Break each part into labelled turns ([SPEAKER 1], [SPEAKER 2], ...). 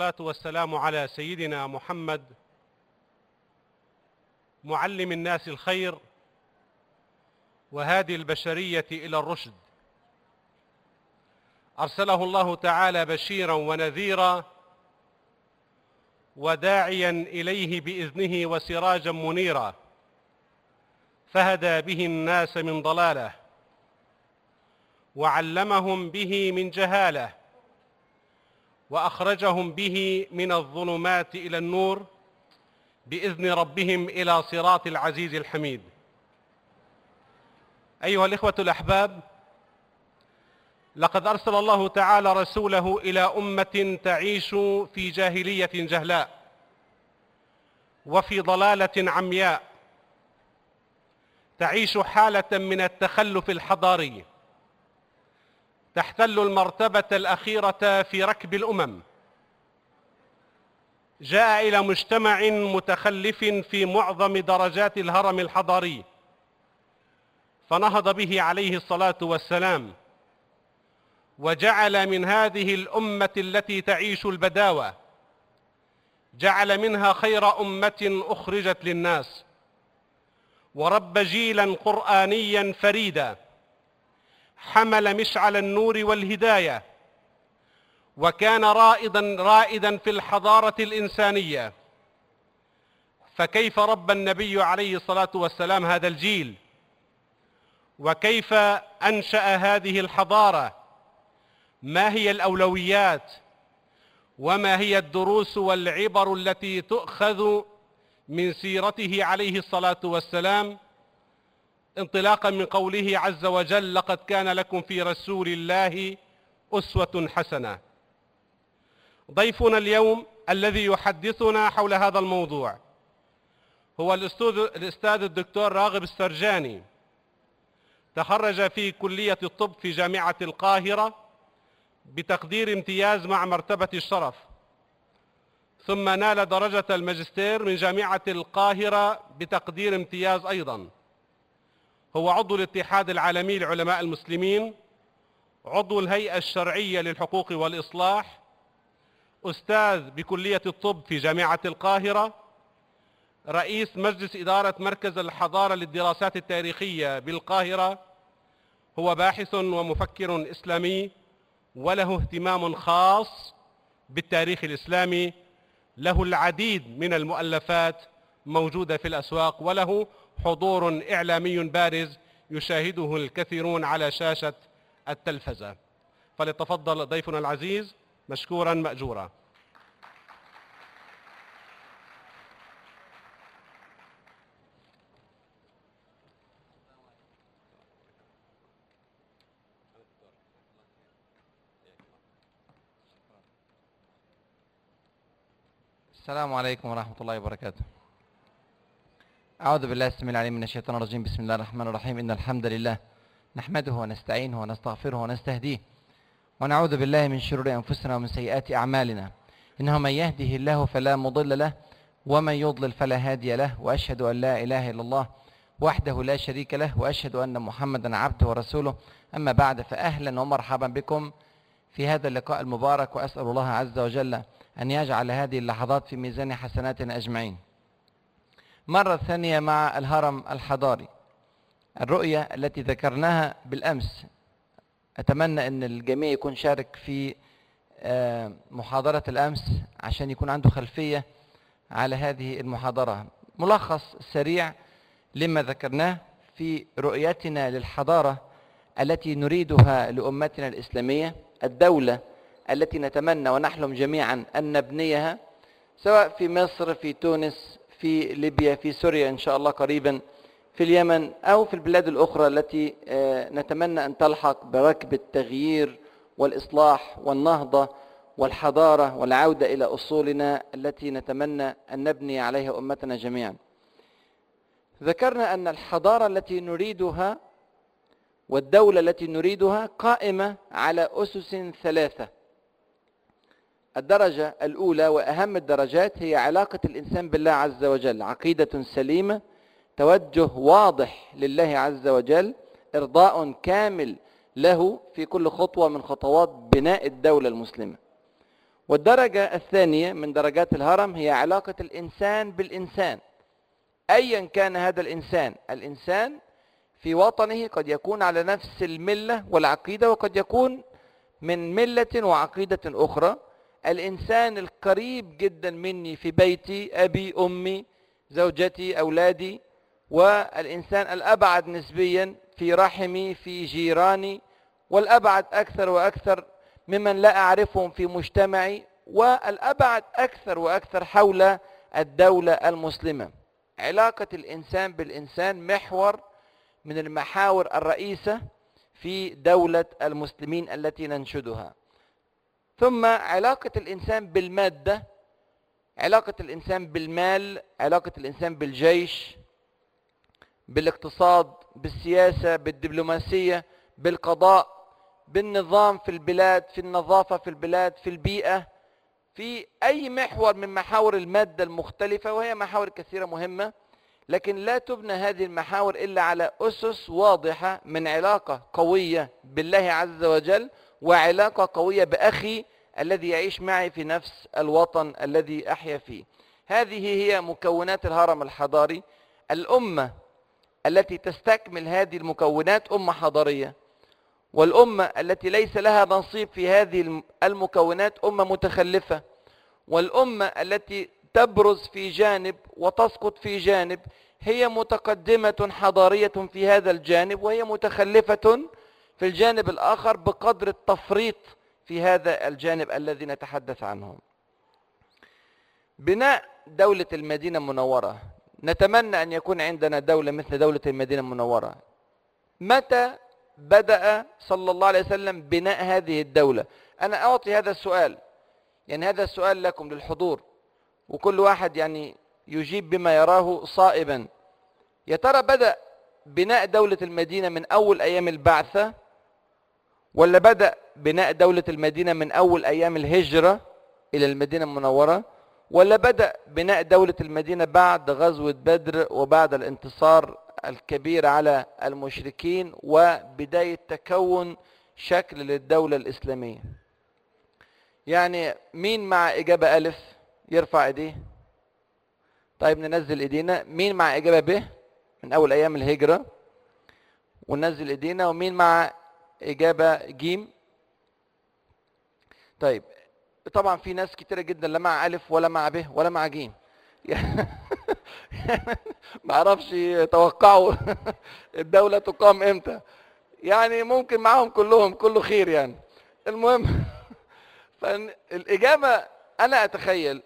[SPEAKER 1] والصلاة والسلام على سيدنا محمد معلم الناس الخير وهادي البشرية إلى الرشد. أرسله الله تعالى بشيرا ونذيرا وداعيا إليه بإذنه وسراجا منيرا، فهدى به الناس من ضلاله وعلمهم به من جهاله وأخرجهم به من الظلمات إلى النور بإذن ربهم إلى صراط العزيز الحميد. أيها الإخوة الأحباب، لقد أرسل الله تعالى رسوله إلى أمة تعيش في جاهلية جهلاء وفي ضلالة عمياء، تعيش حالة من التخلف الحضاري، تحتل المرتبة الأخيرة في ركب الأمم. جاء إلى مجتمع متخلف في معظم درجات الهرم الحضاري، فنهض به عليه الصلاة والسلام وجعل من هذه الأمة التي تعيش البداوة، جعل منها خير أمة أخرجت للناس، ورب جيلا قرآنيا فريدا حمل مشعل النور والهداية، وكان رائدا في الحضارة الإنسانية. فكيف ربى النبي عليه الصلاة والسلام هذا الجيل؟ وكيف أنشأ هذه الحضارة؟ ما هي الأولويات؟ وما هي الدروس والعبر التي تؤخذ من سيرته عليه الصلاة والسلام، انطلاقا من قوله عز وجل: لقد كان لكم في رسول الله أسوة حسنة. ضيفنا اليوم الذي يحدثنا حول هذا الموضوع هو الأستاذ الدكتور راغب السرجاني، تخرج في كلية الطب في جامعة القاهرة بتقدير امتياز مع مرتبة الشرف، ثم نال درجة الماجستير من جامعة القاهرة بتقدير امتياز أيضا. هو عضو الاتحاد العالمي لعلماء المسلمين، عضو الهيئة الشرعية للحقوق والإصلاح، أستاذ بكلية الطب في جامعة القاهرة، رئيس مجلس إدارة مركز الحضارة للدراسات التاريخية بالقاهرة. هو باحث ومفكر إسلامي وله اهتمام خاص بالتاريخ الإسلامي، له العديد من المؤلفات موجودة في الأسواق، وله حضور إعلامي بارز يشاهده الكثيرون على شاشة التلفزة. فليتفضل ضيفنا العزيز مشكورا مأجورا.
[SPEAKER 2] السلام عليكم ورحمة الله وبركاته. أعوذ بالله السميع العليم من الشيطان الرجيم. بسم الله الرحمن الرحيم. إن الحمد لله نحمده ونستعينه ونستغفره ونستهديه، ونعوذ بالله من شرور أنفسنا ومن سيئات أعمالنا. إنه من يهده الله فلا مضل له، ومن يضلل فلا هادي له، وأشهد أن لا إله إلا الله وحده لا شريك له، وأشهد أن محمدا عبده ورسوله. أما بعد، فأهلا ومرحبا بكم في هذا اللقاء المبارك، وأسأل الله عز وجل أن يجعل هذه اللحظات في ميزان حسناتنا أجمعين. مرة ثانية مع الهرم الحضاري، الرؤية التي ذكرناها بالأمس. أتمنى أن الجميع يكون شارك في محاضرة الأمس عشان يكون عنده خلفية على هذه المحاضرة. ملخص سريع لما ذكرناه في رؤيتنا للحضارة التي نريدها لأمتنا الإسلامية، الدولة التي نتمنى ونحلم جميعا أن نبنيها، سواء في مصر، في تونس، في ليبيا، في سوريا إن شاء الله قريبا، في اليمن، أو في البلاد الأخرى التي نتمنى أن تلحق بركب التغيير والإصلاح والنهضة والحضارة والعودة إلى أصولنا التي نتمنى أن نبني عليها أمتنا جميعا. ذكرنا أن الحضارة التي نريدها والدولة التي نريدها قائمة على أسس ثلاثة. الدرجة الأولى وأهم الدرجات هي علاقة الإنسان بالله عز وجل، عقيدة سليمة، توجه واضح لله عز وجل، إرضاء كامل له في كل خطوة من خطوات بناء الدولة المسلمة. والدرجة الثانية من درجات الهرم هي علاقة الإنسان بالإنسان، أيا كان هذا الإنسان. الإنسان في وطنه قد يكون على نفس الملة والعقيدة، وقد يكون من ملة وعقيدة أخرى. الإنسان القريب جدا مني في بيتي، أبي، أمي، زوجتي، أولادي، والإنسان الأبعد نسبيا في رحمي، في جيراني، والأبعد أكثر وأكثر ممن لا أعرفهم في مجتمعي، والأبعد أكثر وأكثر حول الدولة المسلمة. علاقة الإنسان بالإنسان محور من المحاور الرئيسة في دولة المسلمين التي ننشدها. ثم علاقة الإنسان بالمادة، علاقة الإنسان بالمال، علاقة الإنسان بالجيش، بالاقتصاد، بالسياسة، بالدبلوماسية، بالقضاء، بالنظام في البلاد، في النظافة في البلاد، في البيئة، في أي محور من محاور المادة المختلفة، وهي محاور كثيرة مهمة. لكن لا تبنى هذه المحاور إلا على أسس واضحة من علاقة قوية بالله عز وجل، وعلاقة قوية بأخي الذي يعيش معي في نفس الوطن الذي أحيا فيه. هذه هي مكونات الهرم الحضاري. الأمة التي تستكمل هذه المكونات أمة حضارية، والأمة التي ليس لها نصيب في هذه المكونات أمة متخلفة، والأمة التي تبرز في جانب وتسقط في جانب هي متقدمة حضارية في هذا الجانب، وهي متخلفة في الجانب الآخر بقدر التفريط في هذا الجانب الذي نتحدث عنه. بناء دولة المدينة المنورة، نتمنى أن يكون عندنا دولة مثل دولة المدينة المنورة. متى بدأ صلى الله عليه وسلم بناء هذه الدولة؟ أنا أعطي هذا السؤال، يعني هذا السؤال لكم للحضور، وكل واحد يعني يجيب بما يراه صائبا. يا ترى بدأ بناء دولة المدينة من أول أيام البعثة، ولا بدأ بناء دولة المدينة من أول أيام الهجرة إلى المدينة المنورة، ولا بدأ بناء دولة المدينة بعد غزوة بدر وبعد الانتصار الكبير على المشركين وبداية تكون شكل للدولة الإسلامية؟ يعني مين مع إجابة ألف يرفع إيديه؟ طيب ننزل إيدينا. مين مع إجابة ب من أول أيام الهجرة؟ وننزل إيدينا. ومين مع إجابة جيم؟ طيب طبعا في ناس كتيرة جدا لا مع ألف ولا مع ب ولا مع جيم. ما اعرفش يتوقعوا الدولة تقام امتى، يعني ممكن معهم كلهم كله خير يعني. المهم فالإجابة أنا أتخيل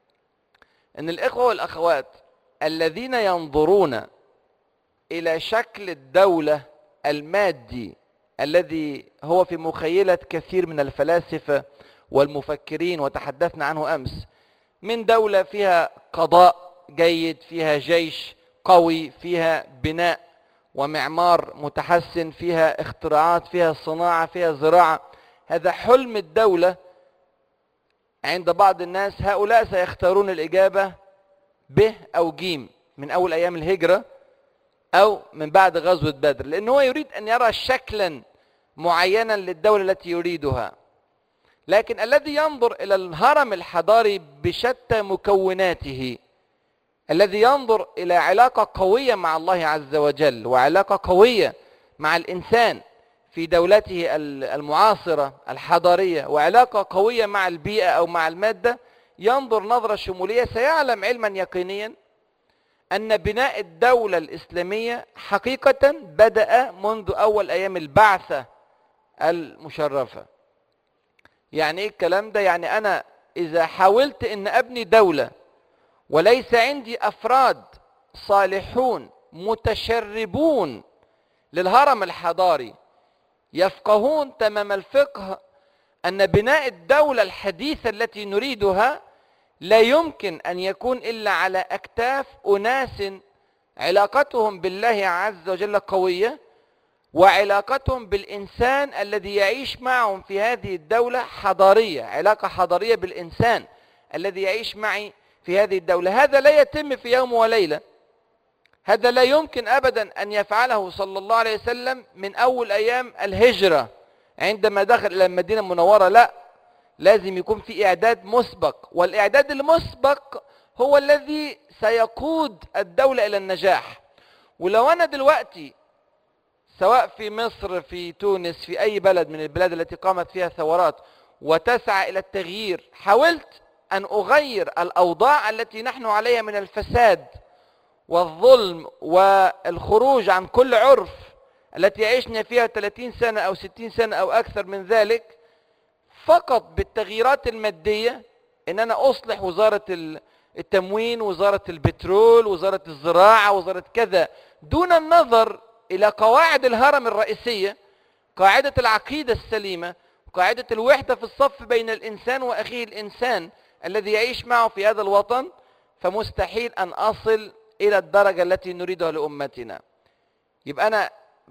[SPEAKER 2] أن الإخوة والأخوات الذين ينظرون إلى شكل الدولة المادي الذي هو في مخيلة كثير من الفلاسفة والمفكرين وتحدثنا عنه أمس، من دولة فيها قضاء جيد، فيها جيش قوي، فيها بناء ومعمار متحسن، فيها اختراعات، فيها صناعة، فيها زراعة، هذا حلم الدولة عند بعض الناس. هؤلاء سيختارون الإجابة ب أو جيم من أول أيام الهجرة أو من بعد غزوة بدر، لأنه هو يريد أن يرى شكلا معينا للدولة التي يريدها. لكن الذي ينظر إلى الهرم الحضاري بشتى مكوناته، الذي ينظر إلى علاقة قوية مع الله عز وجل وعلاقة قوية مع الإنسان في دولته المعاصرة الحضارية، وعلاقة قوية مع البيئة أو مع المادة، ينظر نظرة شمولية، سيعلم علما يقينيا أن بناء الدولة الإسلامية حقيقة بدأ منذ أول أيام البعثة المشرفة. يعني إيه الكلام ده؟ يعني أنا إذا حاولت أن أبني دولة وليس عندي أفراد صالحون متشربون للهرم الحضاري يفقهون تمام الفقه أن بناء الدولة الحديثة التي نريدها لا يمكن أن يكون إلا على أكتاف أناس علاقتهم بالله عز وجل قوية، وعلاقتهم بالإنسان الذي يعيش معهم في هذه الدولة حضارية، علاقة حضارية بالإنسان الذي يعيش معي في هذه الدولة. هذا لا يتم في يوم وليلة، هذا لا يمكن أبدا أن يفعله صلى الله عليه وسلم من أول أيام الهجرة عندما دخل إلى المدينة المنورة. لا، لازم يكون في إعداد مسبق، والإعداد المسبق هو الذي سيقود الدولة إلى النجاح. ولو أنا دلوقتي سواء في مصر، في تونس، في أي بلد من البلاد التي قامت فيها ثورات وتسعى إلى التغيير، حاولت أن أغير الأوضاع التي نحن عليها من الفساد والظلم والخروج عن كل عرف التي عشنا فيها 30 سنة أو 60 سنة أو أكثر من ذلك، فقط بالتغييرات المادية، إن أنا أصلح وزارة التموين، وزارة البترول، وزارة الزراعة، وزارة كذا، دون النظر إلى قواعد الهرم الرئيسية، قاعدة العقيدة السليمة، قاعدة الوحدة في الصف بين الإنسان وأخيه الإنسان الذي يعيش معه في هذا الوطن، فمستحيل أن أصل إلى الدرجة التي نريدها لأمتنا. يبقى أنا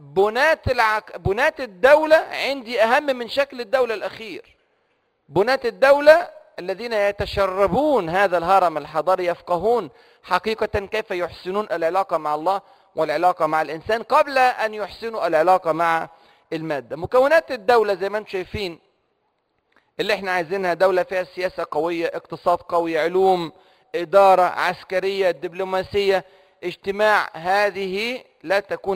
[SPEAKER 2] بنات الدولة عندي أهم من شكل الدولة الأخير. بنات الدولة الذين يتشربون هذا الهرم الحضاري يفقهون حقيقة كيف يحسنون العلاقة مع الله والعلاقة مع الإنسان قبل أن يحسنوا العلاقة مع المادة. مكونات الدولة زي ما انتم شايفين اللي احنا عايزينها: دولة فيها سياسة قوية، اقتصاد قوي، علوم، إدارة، عسكرية، دبلوماسية، اجتماع. هذه لا تكون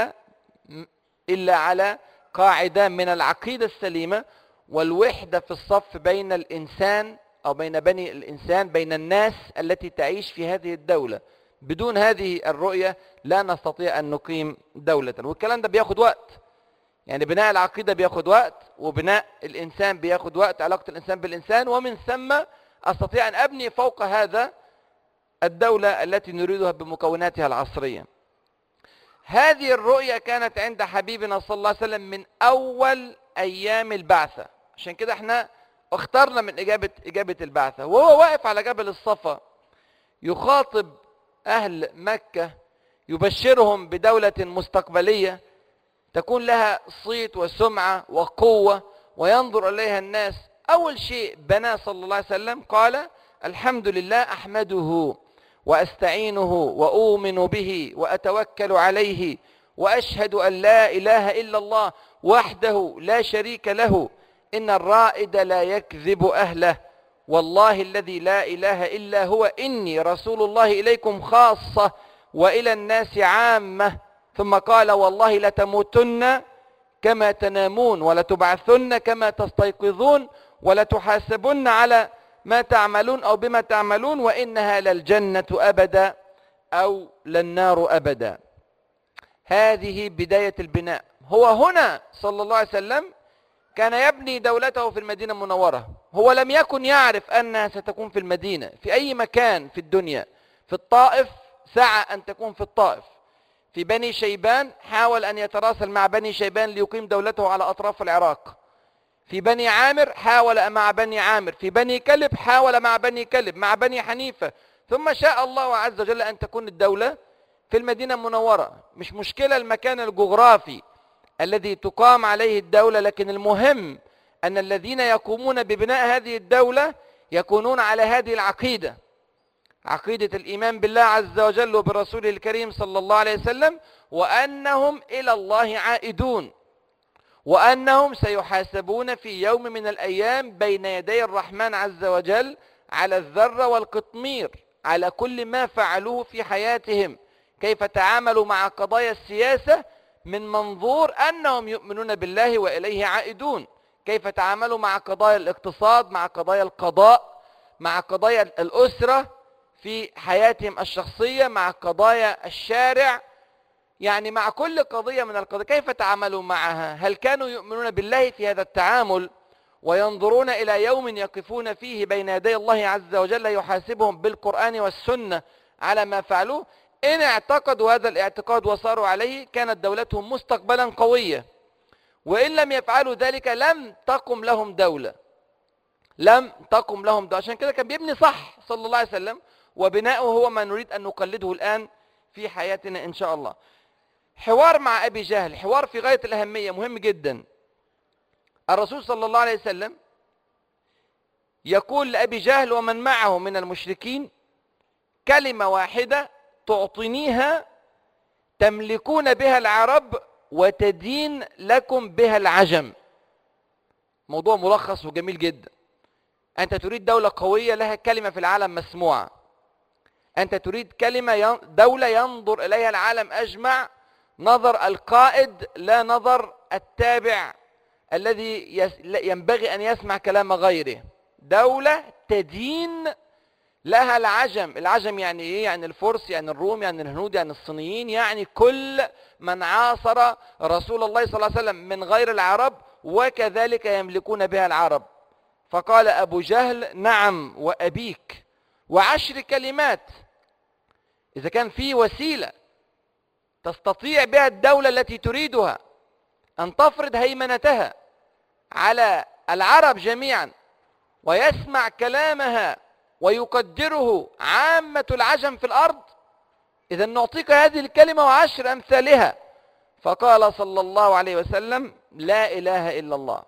[SPEAKER 2] إلا على قاعدة من العقيدة السليمة والوحدة في الصف بين الإنسان أو بين بني الإنسان، بين الناس التي تعيش في هذه الدولة. بدون هذه الرؤية لا نستطيع أن نقيم دولة، والكلام ده بياخد وقت. يعني بناء العقيدة بياخد وقت، وبناء الإنسان بياخد وقت، علاقة الإنسان بالإنسان، ومن ثم أستطيع أن أبني فوق هذا الدولة التي نريدها بمكوناتها العصرية. هذه الرؤية كانت عند حبيبنا صلى الله عليه وسلم من أول أيام البعثة، عشان كده احنا اخترنا من إجابة البعثة. وهو واقف على جبل الصفا يخاطب أهل مكة، يبشرهم بدولة مستقبلية تكون لها صيت وسمعة وقوة وينظر إليها الناس. أول شيء بناه صلى الله عليه وسلم قال: الحمد لله أحمده وأستعينه وأؤمن به وأتوكل عليه وأشهد أن لا إله إلا الله وحده لا شريك له، إن الرائد لا يكذب أهله، والله الذي لا إله إلا هو، إني رسول الله إليكم خاصة وإلى الناس عامة. ثم قال: والله لتموتن كما تنامون ولتبعثن كما تستيقظون ولتحاسبن على ما تعملون أو بما تعملون، وإنها للجنة أبدا أو للنار أبدا. هذه بداية البناء. هو هنا صلى الله عليه وسلم كان يبني دولته في المدينة المنورة. هو لم يكن يعرف أنها ستكون في المدينة، في أي مكان في الدنيا. في الطائف سعى أن تكون في الطائف، في بني شيبان حاول أن يتراسل مع بني شيبان ليقيم دولته على أطراف العراق، في بني عامر حاول مع بني عامر، في بني كلب حاول مع بني كلب، مع بني حنيفة، ثم شاء الله عز وجل أن تكون الدولة في المدينة المنورة. مش مشكلة المكان الجغرافي الذي تقام عليه الدولة، لكن المهم أن الذين يقومون ببناء هذه الدولة يكونون على هذه العقيدة، عقيدة الإيمان بالله عز وجل وبرسوله الكريم صلى الله عليه وسلم، وأنهم إلى الله عائدون، وأنهم سيحاسبون في يوم من الأيام بين يدي الرحمن عز وجل على الذرة والقطمير، على كل ما فعلوه في حياتهم، كيف تعاملوا مع قضايا السياسة من منظور أنهم يؤمنون بالله وإليه عائدون، كيف تعاملوا مع قضايا الاقتصاد، مع قضايا القضاء، مع قضايا الأسرة في حياتهم الشخصية، مع قضايا الشارع، يعني مع كل قضية من القضايا كيف تعاملوا معها. هل كانوا يؤمنون بالله في هذا التعامل وينظرون إلى يوم يقفون فيه بين يدي الله عز وجل يحاسبهم بالقرآن والسنة على ما فعلوه؟ إن اعتقدوا هذا الاعتقاد وصاروا عليه كانت دولتهم مستقبلا قوية، وإن لم يفعلوا ذلك لم تقم لهم دولة، لم تقم لهم دولة. عشان كده كان بيبني صح صلى الله عليه وسلم، وبناؤه هو ما نريد أن نقلده الآن في حياتنا إن شاء الله. حوار مع أبي جهل، حوار في غاية الأهمية، مهم جدا. الرسول صلى الله عليه وسلم يقول لأبي جهل ومن معه من المشركين: كلمة واحدة تعطينيها تملكون بها العرب وتدين لكم بها العجم. موضوع ملخص وجميل جدا. أنت تريد دولة قوية لها كلمة في العالم مسموعة. أنت تريد دولة ينظر إليها العالم أجمع نظر القائد لا نظر التابع الذي ينبغي أن يسمع كلام غيره. دولة تدين لها العجم يعني إيه؟ يعني الفرس، يعني الروم، يعني الهنود، يعني الصينيين، يعني كل من عاصر رسول الله صلى الله عليه وسلم من غير العرب، وكذلك يملكون بها العرب. فقال أبو جهل: نعم وأبيك، و10 كلمات. إذا كان في وسيلة تستطيع بها الدولة التي تريدها أن تفرض هيمنتها على العرب جميعا ويسمع كلامها ويقدره عامة العجم في الأرض، إذا نعطيك هذه الكلمة و10 أمثالها. فقال صلى الله عليه وسلم: لا إله إلا الله،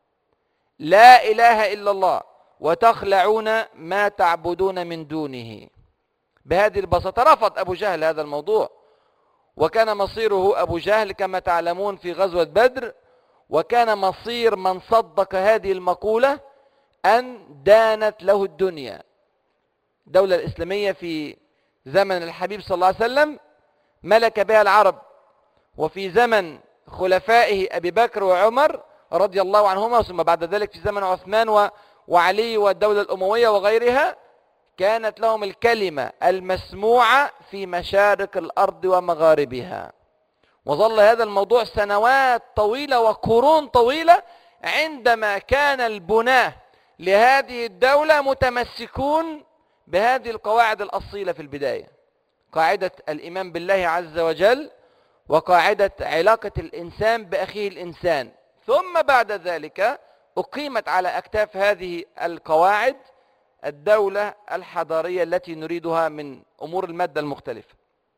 [SPEAKER 2] لا إله إلا الله، وتخلعون ما تعبدون من دونه. بهذه البساطة رفض أبو جهل هذا الموضوع، وكان مصيره أبو جهل كما تعلمون في غزوة بدر، وكان مصير من صدق هذه المقولة أن دانت له الدنيا. الدولة الإسلامية في زمن الحبيب صلى الله عليه وسلم ملك بها العرب، وفي زمن خلفائه أبي بكر وعمر رضي الله عنهما، ثم بعد ذلك في زمن عثمان وعلي والدولة الأموية وغيرها، كانت لهم الكلمة المسموعة في مشارق الأرض ومغاربها. وظل هذا الموضوع سنوات طويلة وقرون طويلة، عندما كان البناة لهذه الدولة متمسكون بهذه القواعد الأصيلة في البداية: قاعدة الإيمان بالله عز وجل، وقاعدة علاقة الإنسان بأخيه الإنسان. ثم بعد ذلك أقيمت على أكتاف هذه القواعد الدولة الحضارية التي نريدها من أمور المادة المختلفة.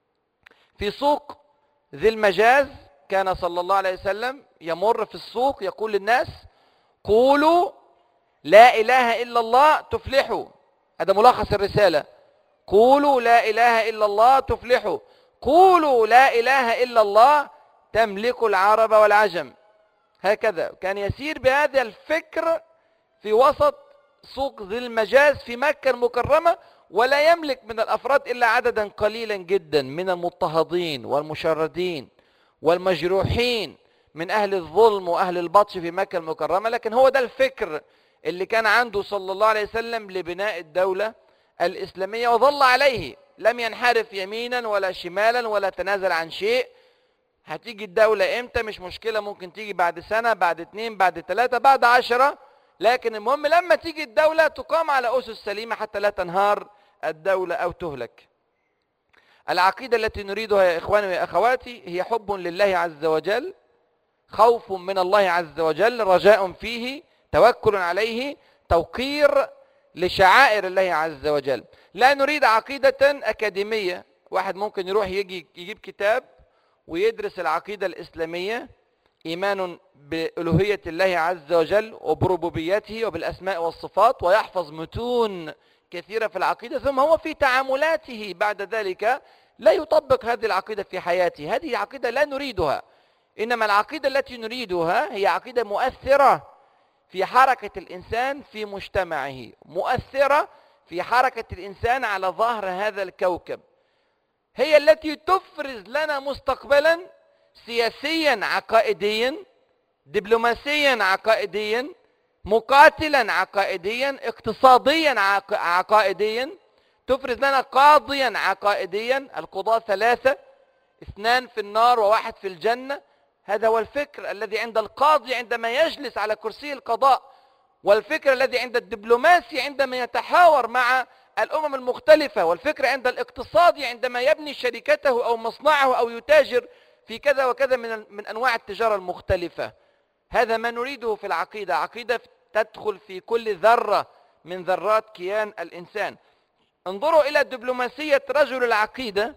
[SPEAKER 2] في سوق ذي المجاز كان صلى الله عليه وسلم يمر في السوق يقول للناس: قولوا لا إله إلا الله تفلحوا. هذا ملخص الرسالة: قولوا لا إله إلا الله تفلحوا، قولوا لا إله إلا الله تملكوا العرب والعجم. هكذا كان يسير بهذا الفكر في وسط سوق ذي المجاز في مكة المكرمة، ولا يملك من الأفراد إلا عددا قليلا جدا من المضطهدين والمشردين والمجروحين من أهل الظلم وأهل البطش في مكة المكرمة. لكن هو ده الفكر اللي كان عنده صلى الله عليه وسلم لبناء الدولة الإسلامية، وظل عليه، لم ينحرف يمينا ولا شمالا ولا تنازل عن شيء. هتيجي الدولة امتى؟ مش مشكلة، ممكن تيجي بعد سنة، بعد 2، بعد 3، بعد 10، لكن المهم لما تيجي الدولة تقام على أسس سليمة حتى لا تنهار الدولة أو تهلك. العقيدة التي نريدها يا إخواني ويا أخواتي هي حب لله عز وجل، خوف من الله عز وجل، رجاء فيه، توكل عليه، توقير لشعائر الله عز وجل. لا نريد عقيدة أكاديمية. واحد ممكن يروح يجيب كتاب ويدرس العقيدة الإسلامية، إيمان بألوهية الله عز وجل وبربوبيته وبالأسماء والصفات، ويحفظ متون كثيرة في العقيدة، ثم هو في تعاملاته بعد ذلك لا يطبق هذه العقيدة في حياته. هذه عقيدة لا نريدها. إنما العقيدة التي نريدها هي عقيدة مؤثرة في حركة الإنسان في مجتمعه، مؤثرة في حركة الإنسان على ظهر هذا الكوكب. هي التي تفرز لنا مستقبلا سياسيا عقائديا، دبلوماسيا عقائديا، مقاتلا عقائديا، اقتصاديا عقائديا، تفرز لنا قاضيا عقائديا. القضاة 3، 2 في النار و1 في الجنة. هذا هو الفكر الذي عند القاضي عندما يجلس على كرسي القضاء، والفكر الذي عند الدبلوماسي عندما يتحاور مع الأمم المختلفة، والفكر عند الاقتصادي عندما يبني شركته أو مصنعه أو يتاجر في كذا وكذا من أنواع التجارة المختلفة. هذا ما نريده في العقيدة، عقيدة تدخل في كل ذرة من ذرات كيان الإنسان. انظروا إلى دبلوماسية رجل العقيدة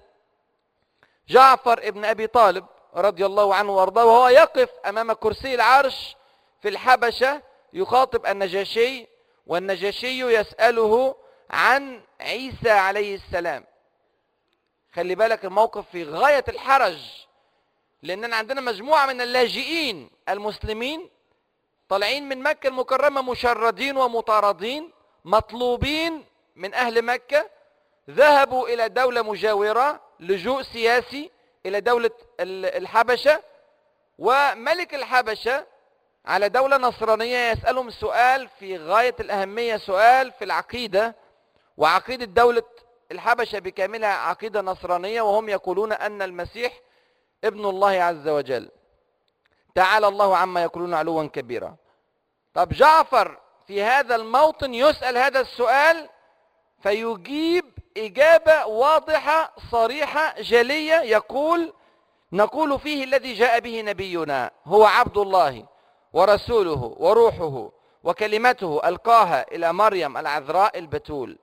[SPEAKER 2] جعفر ابن أبي طالب رضي الله عنه وارضاه، وهو يقف أمام كرسي العرش في الحبشة يخاطب النجاشي، والنجاشي يسأله عن عيسى عليه السلام. خلي بالك الموقف في غاية الحرج، لأننا عندنا مجموعة من اللاجئين المسلمين طالعين من مكة المكرمة مشردين ومطاردين، مطلوبين من أهل مكة، ذهبوا إلى دولة مجاورة، لجوء سياسي إلى دولة الحبشة، وملك الحبشة على دولة نصرانية يسألهم سؤال في غاية الأهمية، سؤال في العقيدة، وعقيدة دولة الحبشة بكاملها عقيدة نصرانية، وهم يقولون أن المسيح ابن الله عز وجل، تعالى الله عما يقولون علوا كبيرا. طب جعفر في هذا الموطن يسأل هذا السؤال فيجيب إجابة واضحة صريحة جلية، يقول: نقول فيه الذي جاء به نبينا هو عبد الله ورسوله وروحه وكلمته ألقاها إلى مريم العذراء البتول.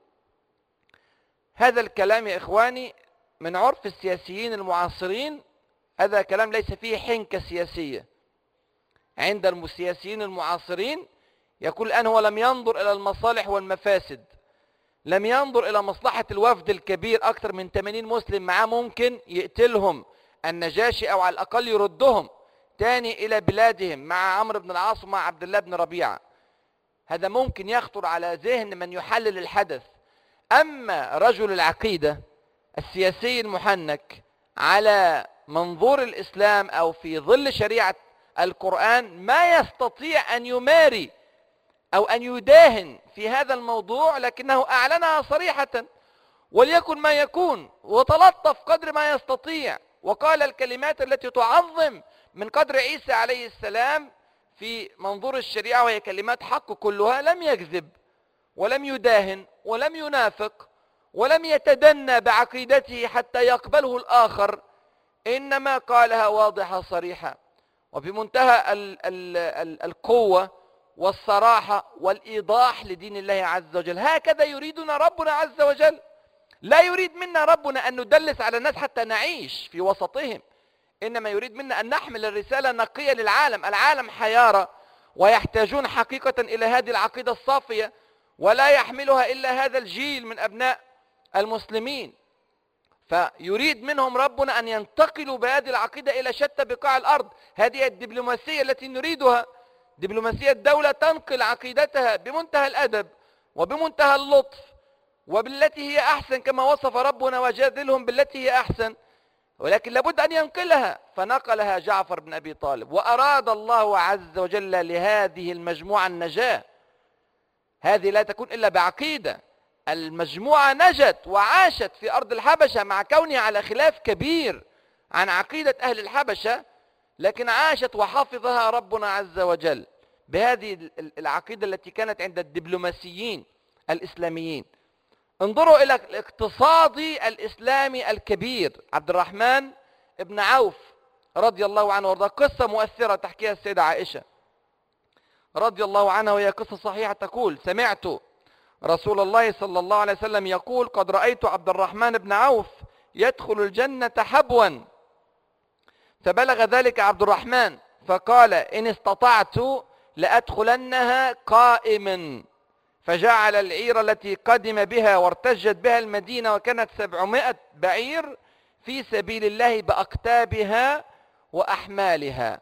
[SPEAKER 2] هذا الكلام يا إخواني من عرف السياسيين المعاصرين، هذا كلام ليس فيه حنكة سياسية. عند السياسيين المعاصرين يقول الآن هو لم ينظر إلى المصالح والمفاسد، لم ينظر إلى مصلحة الوفد الكبير، أكثر من 80 مسلم معاه، ممكن يقتلهم النجاشي أو على الأقل يردهم تاني إلى بلادهم مع عمرو بن العاص ومع عبد الله بن ربيعة. هذا ممكن يخطر على ذهن من يحلل الحدث. أما رجل العقيدة السياسي المحنك على منظور الإسلام أو في ظل شريعة القرآن ما يستطيع أن يماري أو أن يداهن في هذا الموضوع، لكنه أعلنها صريحة، وليكن ما يكون، وتلطف قدر ما يستطيع، وقال الكلمات التي تعظم من قدر عيسى عليه السلام في منظور الشريعة، وهي كلمات حق كلها. لم يكذب ولم يداهن ولم ينافق ولم يتدنى بعقيدته حتى يقبله الآخر، إنما قالها واضحة صريحة وبمنتهى القوة والصراحة والإيضاح لدين الله عز وجل. هكذا يريدنا ربنا عز وجل. لا يريد منا ربنا أن ندلس على الناس حتى نعيش في وسطهم، إنما يريد منا أن نحمل الرسالة نقية للعالم. العالم حيارى ويحتاجون حقيقة إلى هذه العقيدة الصافية، ولا يحملها إلا هذا الجيل من أبناء المسلمين. فيريد منهم ربنا أن ينتقلوا بهذه العقيدة إلى شتى بقاع الأرض. هذه الدبلوماسية التي نريدها، دبلوماسية الدولة تنقل عقيدتها بمنتهى الأدب وبمنتهى اللطف وبالتي هي أحسن كما وصف ربنا: وجادلهم بالتي هي أحسن. ولكن لابد أن ينقلها، فنقلها جعفر بن أبي طالب، وأراد الله عز وجل لهذه المجموعة النجاة. هذه لا تكون إلا بعقيدة. المجموعة نجت وعاشت في أرض الحبشة مع كونها على خلاف كبير عن عقيدة أهل الحبشة، لكن عاشت وحفظها ربنا عز وجل بهذه العقيدة التي كانت عند الدبلوماسيين الإسلاميين. انظروا إلى الاقتصادي الإسلامي الكبير عبد الرحمن بن عوف رضي الله عنه وارضاه. قصة مؤثرة تحكيها السيدة عائشة رضي الله عنها، وهي قصة صحيحة، تقول: سمعت رسول الله صلى الله عليه وسلم يقول: قد رأيت عبد الرحمن بن عوف يدخل الجنة حبوا. فبلغ ذلك عبد الرحمن فقال: إن استطعت لأدخلنها قائما. فجعل العير التي قدم بها وارتجت بها المدينة، وكانت 700 بعير، في سبيل الله بأقتابها وأحمالها.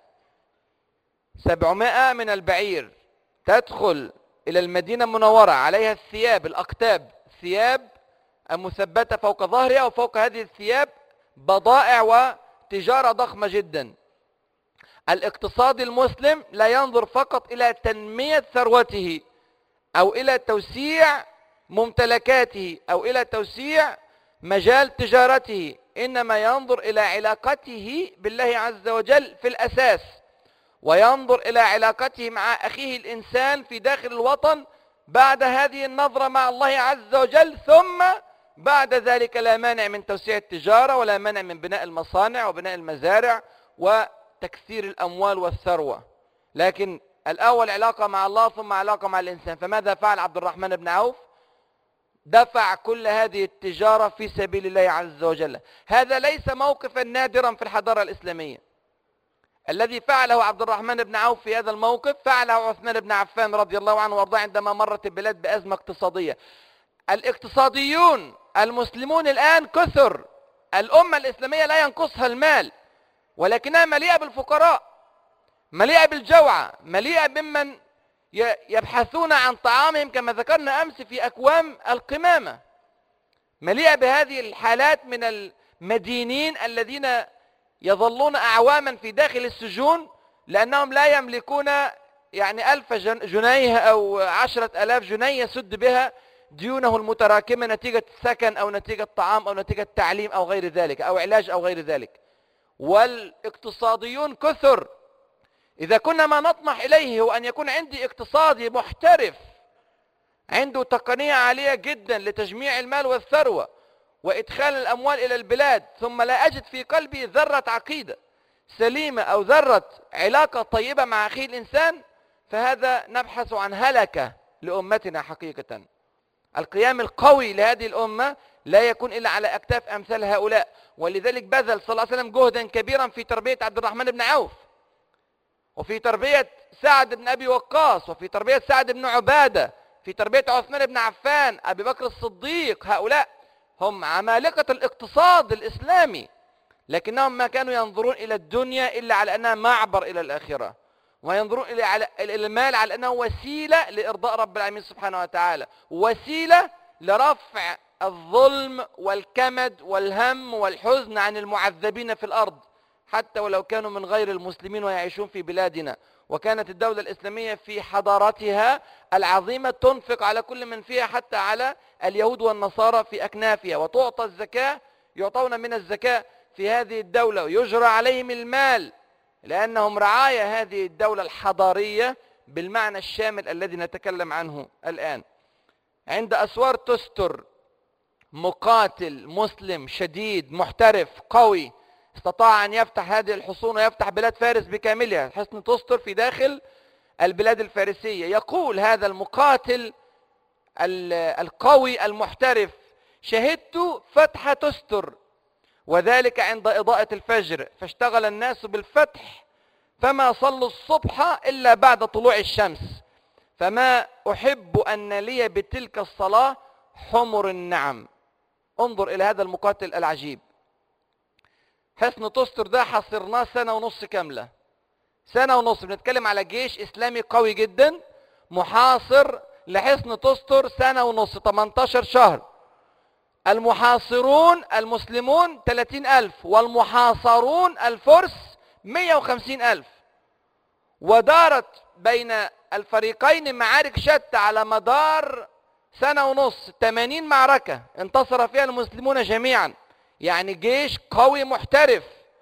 [SPEAKER 2] 700 من البعير تدخل إلى المدينة المنورة، عليها الثياب، الأقتاب، ثياب مثبتة فوق ظهرها، وفوق هذه الثياب بضائع وتجارة ضخمة جدا. الاقتصاد المسلم لا ينظر فقط إلى تنمية ثروته أو إلى توسيع ممتلكاته أو إلى توسيع مجال تجارته، إنما ينظر إلى علاقته بالله عز وجل في الأساس، وينظر إلى علاقته مع أخيه الإنسان في داخل الوطن بعد هذه النظرة مع الله عز وجل. ثم بعد ذلك لا مانع من توسيع التجارة، ولا مانع من بناء المصانع وبناء المزارع وتكثير الأموال والثروة، لكن الأول علاقة مع الله ثم علاقة مع الإنسان. فماذا فعل عبد الرحمن بن عوف؟ دفع كل هذه التجارة في سبيل الله عز وجل. هذا ليس موقفا نادرا في الحضارة الإسلامية. الذي فعله عبد الرحمن بن عوف في هذا الموقف فعله عثمان بن عفان رضي الله عنه وارضاه عندما مرت البلاد بأزمة اقتصادية. الاقتصاديون المسلمون الآن كثر، الأمة الإسلامية لا ينقصها المال، ولكنها مليئة بالفقراء، مليئة بالجوعى، مليئة بمن يبحثون عن طعامهم كما ذكرنا أمس في أكوام القمامة، مليئة بهذه الحالات من المدينين الذين يظلون أعواما في داخل السجون لأنهم لا يملكون يعني 1000 جنيه أو 10,000 جنيه يسد بها ديونه المتراكمة نتيجة سكن أو نتيجة طعام أو نتيجة تعليم أو غير ذلك أو علاج أو غير ذلك. والاقتصاديون كثر. إذا كنا ما نطمح إليه هو أن يكون عندي اقتصادي محترف عنده تقنية عالية جدا لتجميع المال والثروة وإدخال الأموال إلى البلاد، ثم لا أجد في قلبي ذرة عقيدة سليمة أو ذرة علاقة طيبة مع أخيه الإنسان، فهذا نبحث عن هلكة لأمتنا حقيقة. القيام القوي لهذه الأمة لا يكون إلا على أكتاف أمثال هؤلاء، ولذلك بذل صلى الله عليه وسلم جهدا كبيرا في تربية عبد الرحمن بن عوف، وفي تربية سعد بن أبي وقاص، وفي تربية سعد بن عبادة، في تربية عثمان بن عفان، أبي بكر الصديق. هؤلاء هم عمالقة الاقتصاد الإسلامي، لكنهم ما كانوا ينظرون إلى الدنيا إلا على أنها معبر إلى الآخرة، وينظرون إلى المال على أنه وسيلة لإرضاء رب العالمين سبحانه وتعالى، وسيلة لرفع الظلم والكمد والهم والحزن عن المعذبين في الأرض حتى ولو كانوا من غير المسلمين ويعيشون في بلادنا. وكانت الدولة الإسلامية في حضارتها العظيمة تنفق على كل من فيها حتى على اليهود والنصارى في أكنافها، وتعطى الزكاة، يعطون من الزكاة في هذه الدولة ويجرى عليهم المال لأنهم رعايا هذه الدولة الحضارية بالمعنى الشامل الذي نتكلم عنه الآن. عند أسوار تستر مقاتل مسلم شديد محترف قوي استطاع أن يفتح هذه الحصون ويفتح بلاد فارس بكاملها، حصن تستر في داخل البلاد الفارسية. يقول هذا المقاتل القوي المحترف: شهدت فتح تستر وذلك عند إضاءة الفجر، فاشتغل الناس بالفتح فما صلوا الصبح إلا بعد طلوع الشمس، فما أحب أن لي بتلك الصلاة حمر النعم. انظر إلى هذا المقاتل العجيب. حصن تستر ده حصرناه 1.5 سنة كاملة، 1.5 سنة بنتكلم على جيش إسلامي قوي جدا محاصر لحصن تستر 1.5 سنة، 18 شهر. المحاصرون المسلمون 30,000 والمحاصرون الفرس 150,000، ودارت بين الفريقين معارك شتى على مدار 1.5 سنة، 80 معركة انتصر فيها المسلمون جميعا. يعني جيش قوي محترف.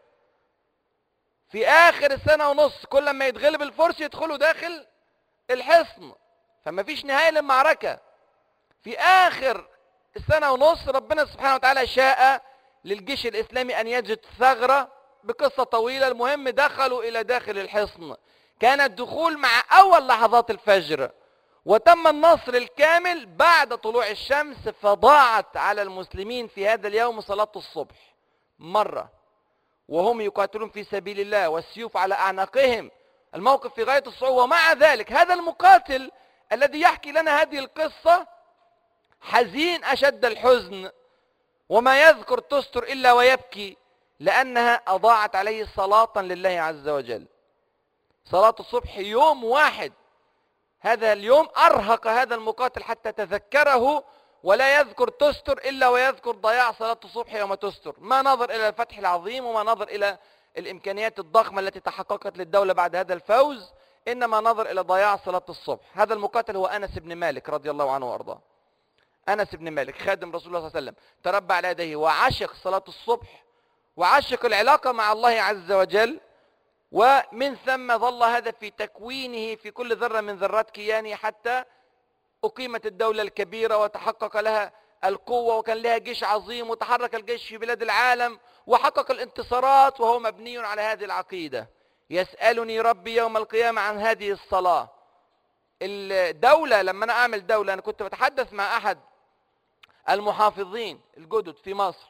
[SPEAKER 2] في آخر 1.5 سنة كل ما يتغلب الفرس يدخلوا داخل الحصن، فما فيش نهاية للمعركة. في آخر 1.5 سنة ربنا سبحانه وتعالى شاء للجيش الإسلامي أن يجد ثغرة بقصة طويلة. المهم دخلوا إلى داخل الحصن، كان الدخول مع أول لحظات الفجر، وتم النصر الكامل بعد طلوع الشمس. فضاعت على المسلمين في هذا اليوم صلاة الصبح مرة وهم يقاتلون في سبيل الله والسيوف على أعناقهم، الموقف في غاية الصعوبة. ومع ذلك هذا المقاتل الذي يحكي لنا هذه القصة حزين أشد الحزن، وما يذكر تستر إلا ويبكي لأنها أضاعت عليه صلاة لله عز وجل. صلاة الصبح يوم واحد، هذا اليوم أرهق هذا المقاتل حتى تذكره، ولا يذكر تستر إلا ويذكر ضياع صلاة الصبح يوم تستر. ما نظر إلى الفتح العظيم وما نظر إلى الإمكانيات الضخمة التي تحققت للدولة بعد هذا الفوز، إنما نظر إلى ضياع صلاة الصبح. هذا المقاتل هو أنس بن مالك رضي الله عنه وأرضاه. أنس بن مالك خادم رسول الله صلى الله عليه وسلم، تربى على يديه وعشق صلاة الصبح وعشق العلاقة مع الله عز وجل، ومن ثم ظل هذا في تكوينه في كل ذرة من ذرات كيانه حتى أقيمت الدولة الكبيرة وتحقق لها القوة، وكان لها جيش عظيم، وتحرك الجيش في بلاد العالم وحقق الانتصارات، وهو مبني على هذه العقيدة. يسألني ربي يوم القيامة عن هذه الصلاة. الدولة لما أنا أعمل دولة، أنا كنت بتحدث مع أحد المحافظين الجدد في مصر،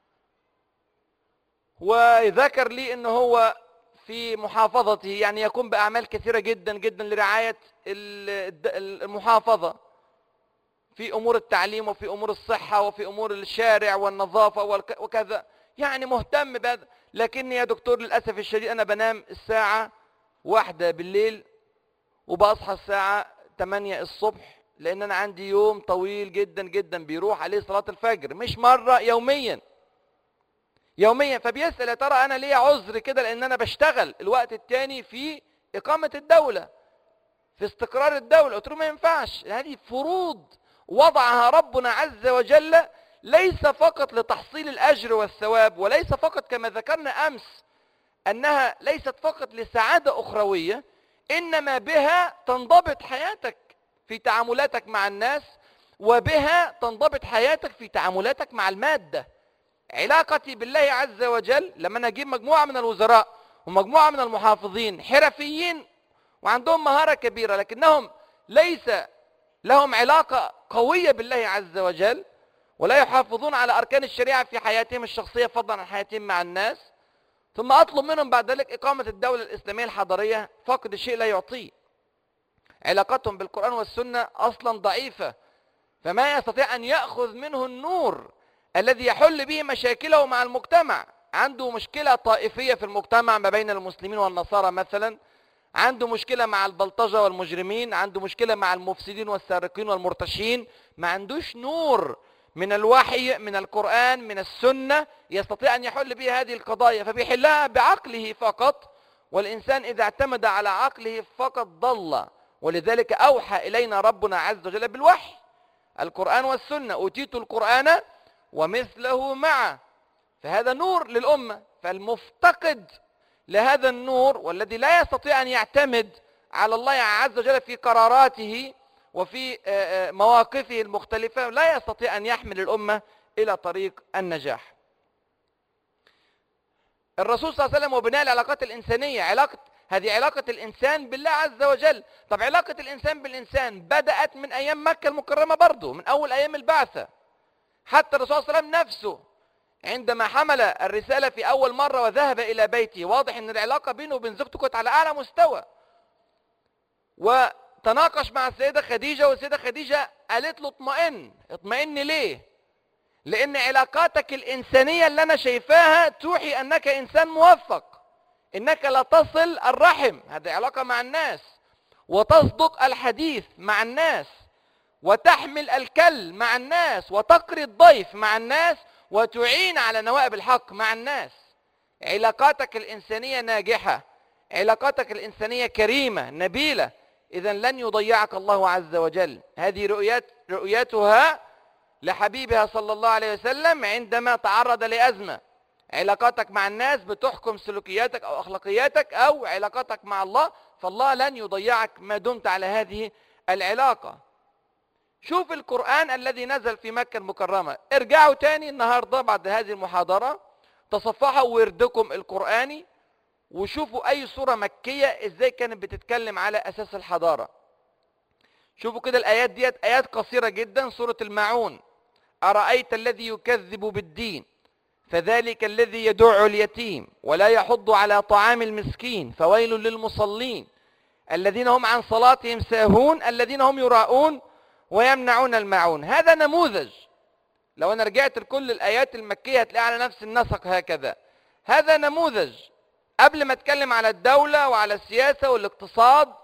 [SPEAKER 2] وذكر لي أنه هو في محافظته يعني يقوم بأعمال كثيرة جدا جدا لرعاية المحافظة في أمور التعليم وفي أمور الصحة وفي أمور الشارع والنظافة وكذا، يعني مهتم بهذا. لكني يا دكتور للأسف الشديد أنا بنام الساعة 1 بالليل وبصحى الساعة 8 الصبح، لأن أنا عندي يوم طويل جدا جدا بيروح عليه صلاة الفجر، مش مرة، يوميا يوميا. فبيسأل يا ترى أنا ليه عذر كده؟ لأن أنا بشتغل الوقت التاني في إقامة الدولة، في استقرار الدولة. قلت له ما ينفعش، هذه فروض وضعها ربنا عز وجل، ليس فقط لتحصيل الأجر والثواب، وليس فقط كما ذكرنا أمس أنها ليست فقط لسعادة أخروية، إنما بها تنضبط حياتك في تعاملاتك مع الناس، وبها تنضبط حياتك في تعاملاتك مع المادة. علاقتي بالله عز وجل لما أنا أجيب مجموعة من الوزراء ومجموعة من المحافظين حرفيين وعندهم مهارة كبيرة، لكنهم ليس لهم علاقة قوية بالله عز وجل، ولا يحافظون على أركان الشريعة في حياتهم الشخصية فضلا عن حياتهم مع الناس، ثم أطلب منهم بعد ذلك إقامة الدولة الإسلامية الحضارية، فقد الشيء لا يعطيه. علاقتهم بالقرآن والسنة أصلا ضعيفة، فما يستطيع أن يأخذ منه النور الذي يحل به مشاكله مع المجتمع. عنده مشكلة طائفية في المجتمع ما بين المسلمين والنصارى مثلا، عنده مشكلة مع البلطجة والمجرمين، عنده مشكلة مع المفسدين والسارقين والمرتشين، ما عندوش نور من الوحي، من القرآن، من السنة يستطيع أن يحل به هذه القضايا، فبيحلها بعقله فقط. والإنسان إذا اعتمد على عقله فقط ضل، ولذلك أوحى إلينا ربنا عز وجل بالوحي، القرآن والسنة، أوتيت القرآن ومثله معه، فهذا نور للأمة. فالمفتقد لهذا النور والذي لا يستطيع أن يعتمد على الله عز وجل في قراراته وفي مواقفه المختلفة، لا يستطيع أن يحمل الأمة إلى طريق النجاح. الرسول صلى الله عليه وسلم وبناء العلاقات الإنسانية، هذه علاقة الإنسان بالله عز وجل. طب علاقة الإنسان بالإنسان بدأت من أيام مكة المكرمة برضو، من أول أيام البعثة. حتى الرسول صلى الله عليه وسلم نفسه عندما حمل الرسالة في أول مرة وذهب إلى بيته، واضح أن العلاقة بينه وبين زوجته كانت على أعلى مستوى، وتناقش مع السيدة خديجة، والسيدة خديجة قالت له اطمئن ليه؟ لأن علاقاتك الإنسانية اللي أنا شايفاها توحي أنك إنسان موفق، إنك لا تصل الرحم، هذه علاقة مع الناس، وتصدق الحديث مع الناس، وتحمل الكل مع الناس، وتقري الضيف مع الناس، وتعين على نوائب الحق مع الناس. علاقاتك الإنسانية ناجحة، علاقاتك الإنسانية كريمة نبيلة، إذن لن يضيعك الله عز وجل. هذه رؤيتها لحبيبها صلى الله عليه وسلم عندما تعرض لأزمة. علاقاتك مع الناس بتحكم سلوكياتك أو أخلاقياتك أو علاقاتك مع الله، فالله لن يضيعك ما دمت على هذه العلاقة. شوف القرآن الذي نزل في مكة المكرمة، ارجعوا تاني النهاردة بعد هذه المحاضرة، تصفحوا وردكم القرآني وشوفوا أي سورة مكية إزاي كانت بتتكلم على أساس الحضارة. شوفوا كده الآيات ديت، آيات قصيرة جدا. سورة الماعون: أرأيت الذي يكذب بالدين فذلك الذي يدع اليتيم ولا يحض على طعام المسكين فويل للمصلين الذين هم عن صلاتهم ساهون الذين هم يراءون ويمنعون الماعون. هذا نموذج، لو أنا رجعت لكل الآيات المكية هتلاقي على نفس النسق هكذا. هذا نموذج قبل ما اتكلم على الدولة وعلى السياسة والاقتصاد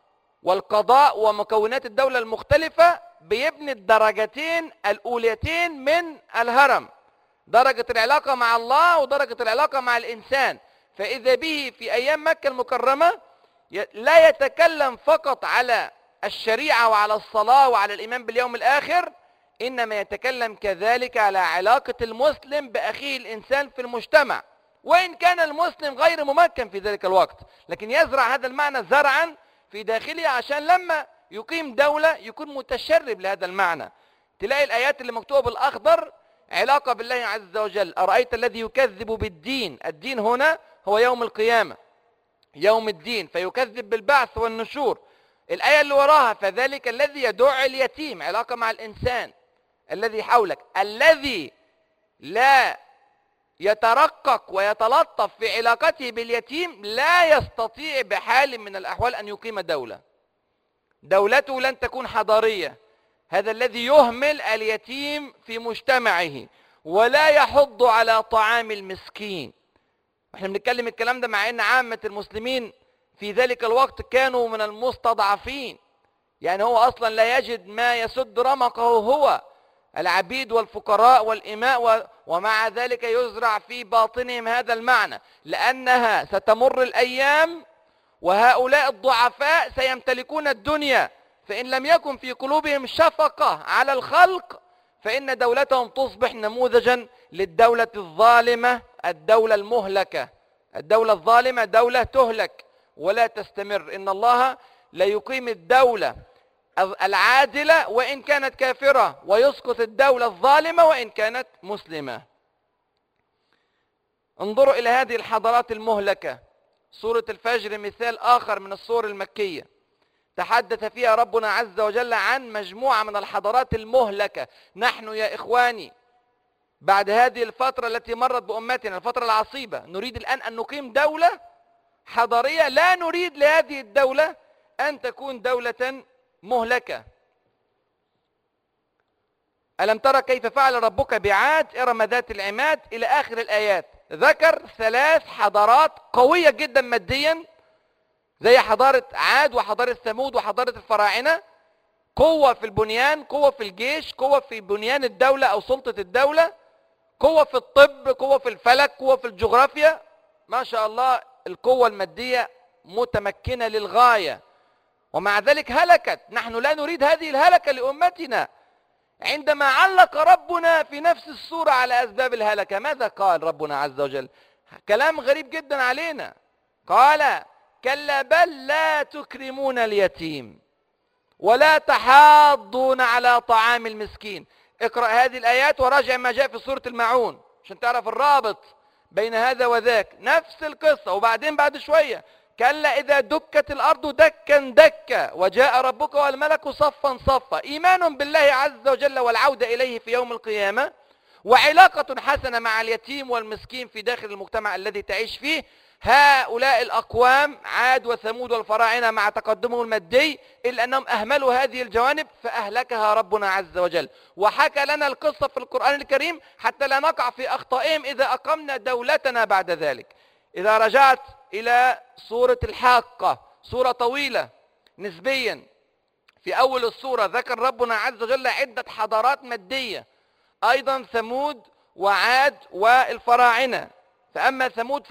[SPEAKER 2] والقضاء ومكونات الدولة المختلفة، بيبني الدرجتين الأوليتين من الهرم، درجة العلاقة مع الله ودرجة العلاقة مع الإنسان. فإذا به في أيام مكة المكرمة لا يتكلم فقط على الشريعة وعلى الصلاة وعلى الإيمان باليوم الآخر، إنما يتكلم كذلك على علاقة المسلم بأخيه الإنسان في المجتمع، وإن كان المسلم غير ممكن في ذلك الوقت، لكن يزرع هذا المعنى زرعا في داخله عشان لما يقيم دولة يكون متشرب لهذا المعنى. تلاقي الآيات اللي مكتوبة بالأخضر علاقة بالله عز وجل. أرأيت الذي يكذب بالدين، الدين هنا هو يوم القيامة، يوم الدين، فيكذب بالبعث والنشور. الآية اللي وراها: فذلك الذي يدع اليتيم، علاقة مع الإنسان الذي حولك، الذي لا يترقق ويتلطف في علاقته باليتيم لا يستطيع بحال من الأحوال أن يقيم دولة، دولته لن تكون حضارية. هذا الذي يهمل اليتيم في مجتمعه ولا يحض على طعام المسكين. احنا بنتكلم الكلام ده مع ان عامة المسلمين في ذلك الوقت كانوا من المستضعفين، يعني هو أصلا لا يجد ما يسد رمقه، هو العبيد والفقراء والإماء، ومع ذلك يزرع في باطنهم هذا المعنى، لأنها ستمر الأيام وهؤلاء الضعفاء سيمتلكون الدنيا، فإن لم يكن في قلوبهم شفقة على الخلق فإن دولتهم تصبح نموذجا للدولة الظالمة، الدولة المهلكة. الدولة الظالمة دولة تهلك ولا تستمر. إن الله لا يقيم الدولة العادلة وإن كانت كافرة، ويسقط الدولة الظالمة وإن كانت مسلمة. انظروا إلى هذه الحضارات المهلكة. سورة الفجر مثال آخر من السور المكية تحدث فيها ربنا عز وجل عن مجموعة من الحضارات المهلكة. نحن يا إخواني بعد هذه الفترة التي مرت بأمتنا، الفترة العصيبة، نريد الآن أن نقيم دولة حضارية. لا نريد لهذه الدولة أن تكون دولة مهلكة. ألم ترى كيف فعل ربك بعاد إرم ذات العماد إلى آخر الآيات. ذكر 3 حضارات قوية جدا ماديا زي حضارة عاد وحضارة ثمود وحضارة الفراعنة، قوة في البنيان، قوة في الجيش، قوة في بنيان الدولة أو سلطة الدولة، قوة في الطب، قوة في الفلك، قوة في الجغرافيا. ما شاء الله القوة المادية متمكنة للغاية، ومع ذلك هلكت. نحن لا نريد هذه الهلكة لأمتنا. عندما علق ربنا في نفس السورة على أسباب الهلكة، ماذا قال ربنا عز وجل؟ كلام غريب جدا علينا. قال: كلا بل لا تكرمون اليتيم ولا تحاضون على طعام المسكين. اقرأ هذه الآيات وراجع ما جاء في سورة الماعون عشان تعرف الرابط بين هذا وذاك. نفس القصة. وبعدين بعد شوية: كلا إذا دكت الأرض دكا دكا وجاء ربك والملك صفا صفا. إيمان بالله عز وجل والعودة إليه في يوم القيامة، وعلاقة حسنة مع اليتيم والمسكين في داخل المجتمع الذي تعيش فيه. هؤلاء الأقوام عاد وثمود والفراعنة مع تقدمهم المادي إلا أنهم أهملوا هذه الجوانب فأهلكها ربنا عز وجل. وحكى لنا القصة في القرآن الكريم حتى لا نقع في أخطائهم إذا أقمنا دولتنا بعد ذلك. إذا رجعت إلى سورة الحاقة، سورة طويلة نسبيا، في أول السورة ذكر ربنا عز وجل عدة حضارات مادية، أيضا ثمود وعاد والفراعنة. فأما ثمود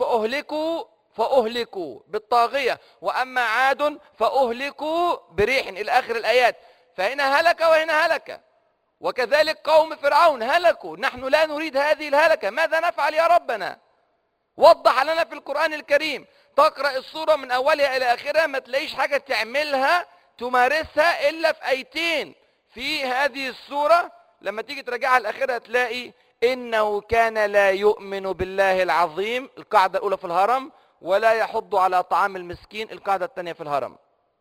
[SPEAKER 2] فأهلكوا بالطاغية، وأما عاد فأهلكوا بريح، إلى آخر الآيات. فهنا هلك وهنا هلك. وكذلك قوم فرعون هلكوا. نحن لا نريد هذه الهلكة. ماذا نفعل يا ربنا؟ وضح لنا في القرآن الكريم. تقرأ السورة من أولها إلى آخرها ما تلاقيش حاجة تعملها تمارسها إلا في آيتين في هذه السورة. لما تيجي تراجعها الأخيرة تلاقي: إنه كان لا يؤمن بالله العظيم، القاعدة الأولى في الهرم، ولا يحض على طعام المسكين، القاعدة الثانية في الهرم.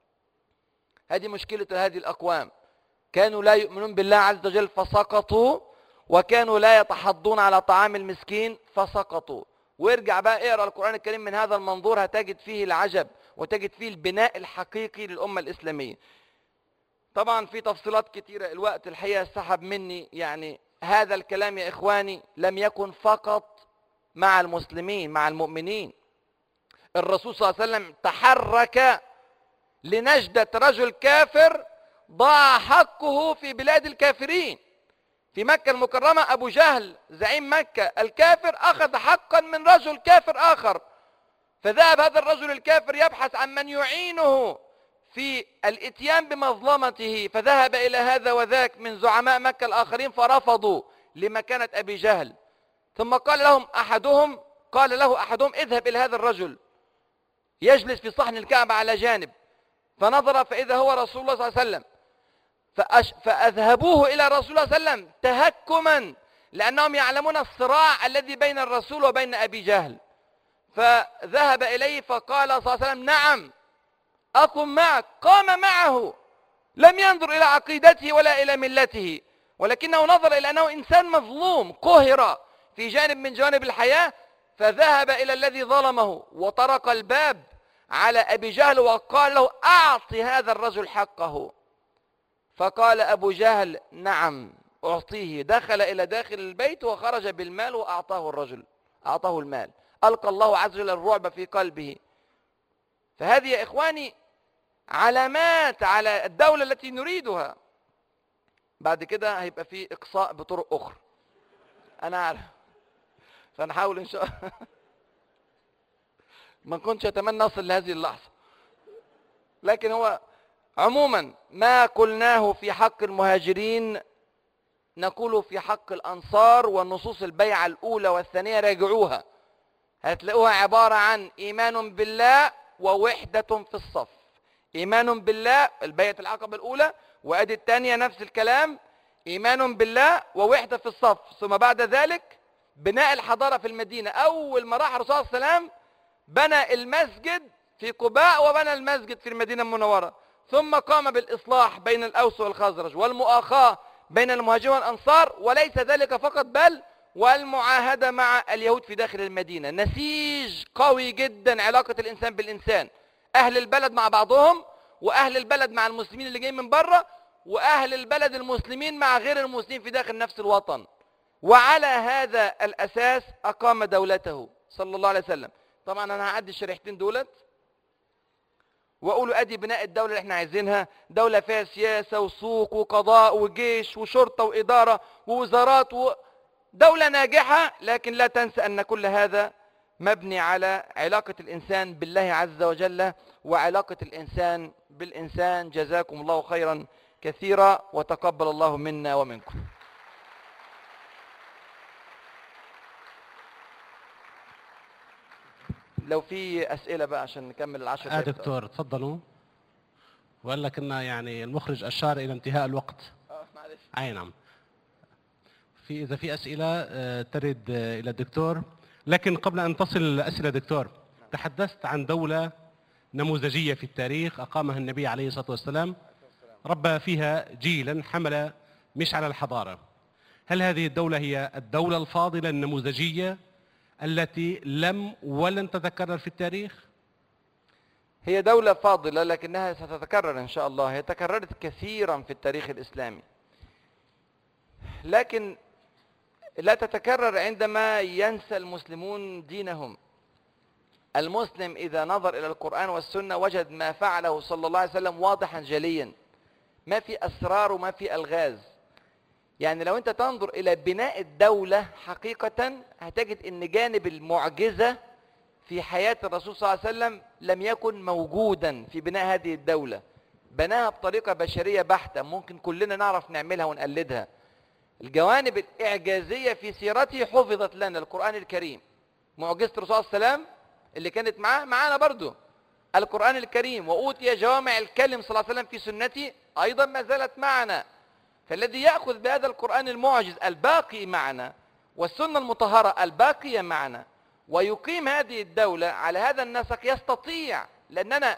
[SPEAKER 2] هذه مشكلة هذه الأقوام. كانوا لا يؤمنون بالله عز وجل فسقطوا، وكانوا لا يتحضون على طعام المسكين فسقطوا. وارجع بقى اقرأ القرآن الكريم من هذا المنظور، هتجد فيه العجب وتجد فيه البناء الحقيقي للأمة الإسلامية. طبعا في تفصيلات كتيرة، الوقت الحقيقة سحب مني. يعني هذا الكلام يا إخواني لم يكن فقط مع المسلمين، مع المؤمنين. الرسول صلى الله عليه وسلم تحرك لنجدة رجل كافر ضاع حقه في بلاد الكافرين. في مكة المكرمة أبو جهل زعيم مكة الكافر أخذ حقا من رجل كافر آخر، فذهب هذا الرجل الكافر يبحث عن من يعينه في الاتيان بمظلمته، فذهب إلى هذا وذاك من زعماء مكة الآخرين فرفضوا لمكانة أبي جهل. ثم قال له أحدهم: اذهب إلى هذا الرجل يجلس في صحن الكعبة على جانب. فنظر فإذا هو رسول الله صلى الله عليه وسلم، فأذهبوه إلى رسول الله صلى الله عليه وسلم تهكما، لأنهم يعلمون الصراع الذي بين الرسول وبين أبي جهل. فذهب إليه فقال صلى الله عليه وسلم: نعم أقم معك. قام معه، لم ينظر إلى عقيدته ولا إلى ملته، ولكنه نظر إلى أنه إنسان مظلوم قهر في جانب من جوانب الحياة، فذهب إلى الذي ظلمه وطرق الباب على أبي جهل وقال له: أعط هذا الرجل حقه. فقال أبو جهل: نعم أعطيه. دخل إلى داخل البيت وخرج بالمال وأعطاه الرجل، أعطاه المال. ألقى الله عز وجل الرعب في قلبه، فهذه يا إخواني علامات على الدولة التي نريدها. بعد كده هيبقى في إقصاء بطرق أخرى، أنا عارف، فنحاول إن شاء الله ما كنتش أتمنى أصل لهذه اللحظة، لكن هو عموما ما قلناه في حق المهاجرين نقوله في حق الأنصار، والنصوص البيعة الأولى والثانية راجعوها، هتلاقوها عبارة عن إيمان بالله ووحدة في الصف. إيمان بالله البيعة العقبة الأولى، وأدي الثانية نفس الكلام، إيمان بالله ووحدة في الصف. ثم بعد ذلك بناء الحضارة في المدينة. أول ما راح الرسول صلى الله عليه وسلم بنى المسجد في قباء وبنى المسجد في المدينة المنورة، ثم قام بالإصلاح بين الأوس والخزرج والمؤاخاة بين المهاجرين والأنصار، وليس ذلك فقط بل والمعاهدة مع اليهود في داخل المدينة. نسيج قوي جدا علاقة الإنسان بالإنسان، أهل البلد مع بعضهم، وأهل البلد مع المسلمين اللي جايين من بره، وأهل البلد المسلمين مع غير المسلمين في داخل نفس الوطن. وعلى هذا الأساس أقام دولته صلى الله عليه وسلم. طبعا أنا هعدي الشريحتين دولت وأقولوا أدي بناء الدولة اللي احنا عايزينها، دولة فيها سياسة وسوق وقضاء وجيش وشرطة وإدارة ووزارات دولة ناجحة، لكن لا تنسى أن كل هذا مبني على علاقة الإنسان بالله عز وجل وعلاقة الإنسان بالإنسان. جزاكم الله خيرا كثيرا وتقبل الله منا ومنكم. لو في أسئلة بقى عشان نكمل 10 دقائق.
[SPEAKER 1] دكتور تفضلوا. وقال لك إن يعني المخرج أشار إلى انتهاء الوقت.
[SPEAKER 2] معلش.
[SPEAKER 1] أي نعم. إذا في أسئلة ترد إلى الدكتور، لكن قبل أن تصل الأسئلة دكتور، تحدثت عن دولة نموذجية في التاريخ أقامها النبي عليه الصلاة والسلام، ربى فيها جيلا حمل مشعل الحضارة. هل هذه الدولة هي الدولة الفاضلة النموذجية التي لم ولن تتكرر في التاريخ؟
[SPEAKER 2] هي دولة فاضلة لكنها ستتكرر إن شاء الله. هي تكررت كثيرا في التاريخ الإسلامي، لكن لا تتكرر عندما ينسى المسلمون دينهم. المسلم إذا نظر إلى القرآن والسنة وجد ما فعله صلى الله عليه وسلم واضحا جليا، ما في أسرار وما في ألغاز. يعني لو أنت تنظر إلى بناء الدولة حقيقة هتجد أن جانب المعجزة في حياة الرسول صلى الله عليه وسلم لم يكن موجودا في بناء هذه الدولة. بناها بطريقة بشرية بحتة ممكن كلنا نعرف نعملها ونقلدها. الجوانب الإعجازية في سيرته حفظت لنا، القرآن الكريم، معجزة الرسول صلى الله عليه وسلم اللي كانت معانا برضو القرآن الكريم، وأوتي جوامع الكلم صلى الله عليه وسلم في سنته أيضا ما زالت معنا. فالذي يأخذ بهذا القرآن المعجز الباقي معنا والسنة المطهرة الباقية معنا ويقيم هذه الدولة على هذا النسق يستطيع، لأننا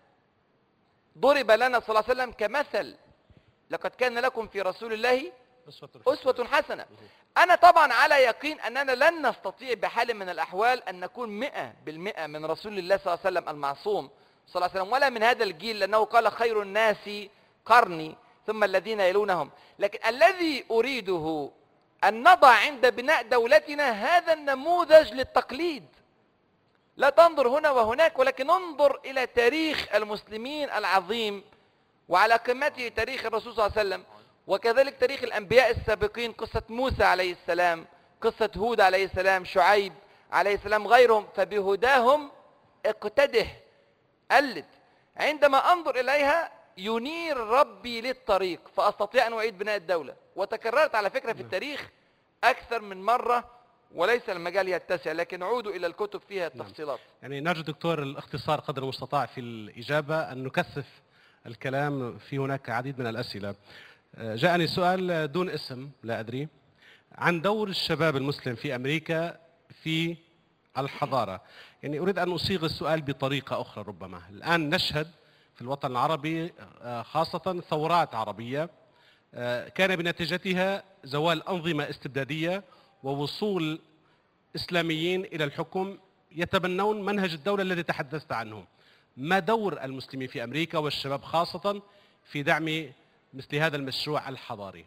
[SPEAKER 2] ضرب لنا صلى الله عليه وسلم كمثل، لقد كان لكم في رسول الله أسوة حسنة. أنا طبعا على يقين أننا لن نستطيع بحال من الأحوال أن نكون 100% من رسول الله صلى الله عليه وسلم المعصوم صلى الله عليه وسلم، ولا من هذا الجيل، لأنه قال خير الناس قرني ثم الذين يلونهم. لكن الذي أريده أن نضع عند بناء دولتنا هذا النموذج للتقليد. لا تنظر هنا وهناك، ولكن انظر إلى تاريخ المسلمين العظيم، وعلى قمته تاريخ الرسول صلى الله عليه وسلم، وكذلك تاريخ الأنبياء السابقين، قصة موسى عليه السلام، قصة هود عليه السلام، شعيب عليه السلام، غيرهم. فبهداهم اقتده، قلد. عندما أنظر إليها ينير ربي للطريق فأستطيع أن أعيد بناء الدولة. وتكررت على فكرة في التاريخ أكثر من مرة وليس المجال يتسع، لكن عودوا إلى الكتب فيها التفصيلات.
[SPEAKER 1] يعني نرجو دكتور الاختصار قدر المستطاع في الإجابة، أن نكثف الكلام، في هناك عديد من الأسئلة. جاءني سؤال دون اسم لا أدري عن دور الشباب المسلم في أمريكا في الحضارة. يعني أريد أن أصيغ السؤال بطريقة أخرى. ربما الآن نشهد في الوطن العربي خاصة ثورات عربية كان بنتيجتها زوال أنظمة استبدادية ووصول إسلاميين إلى الحكم يتبنون منهج الدولة الذي تحدثت عنه. ما دور المسلمين في أمريكا والشباب خاصة في دعم مثل هذا المشروع الحضاري؟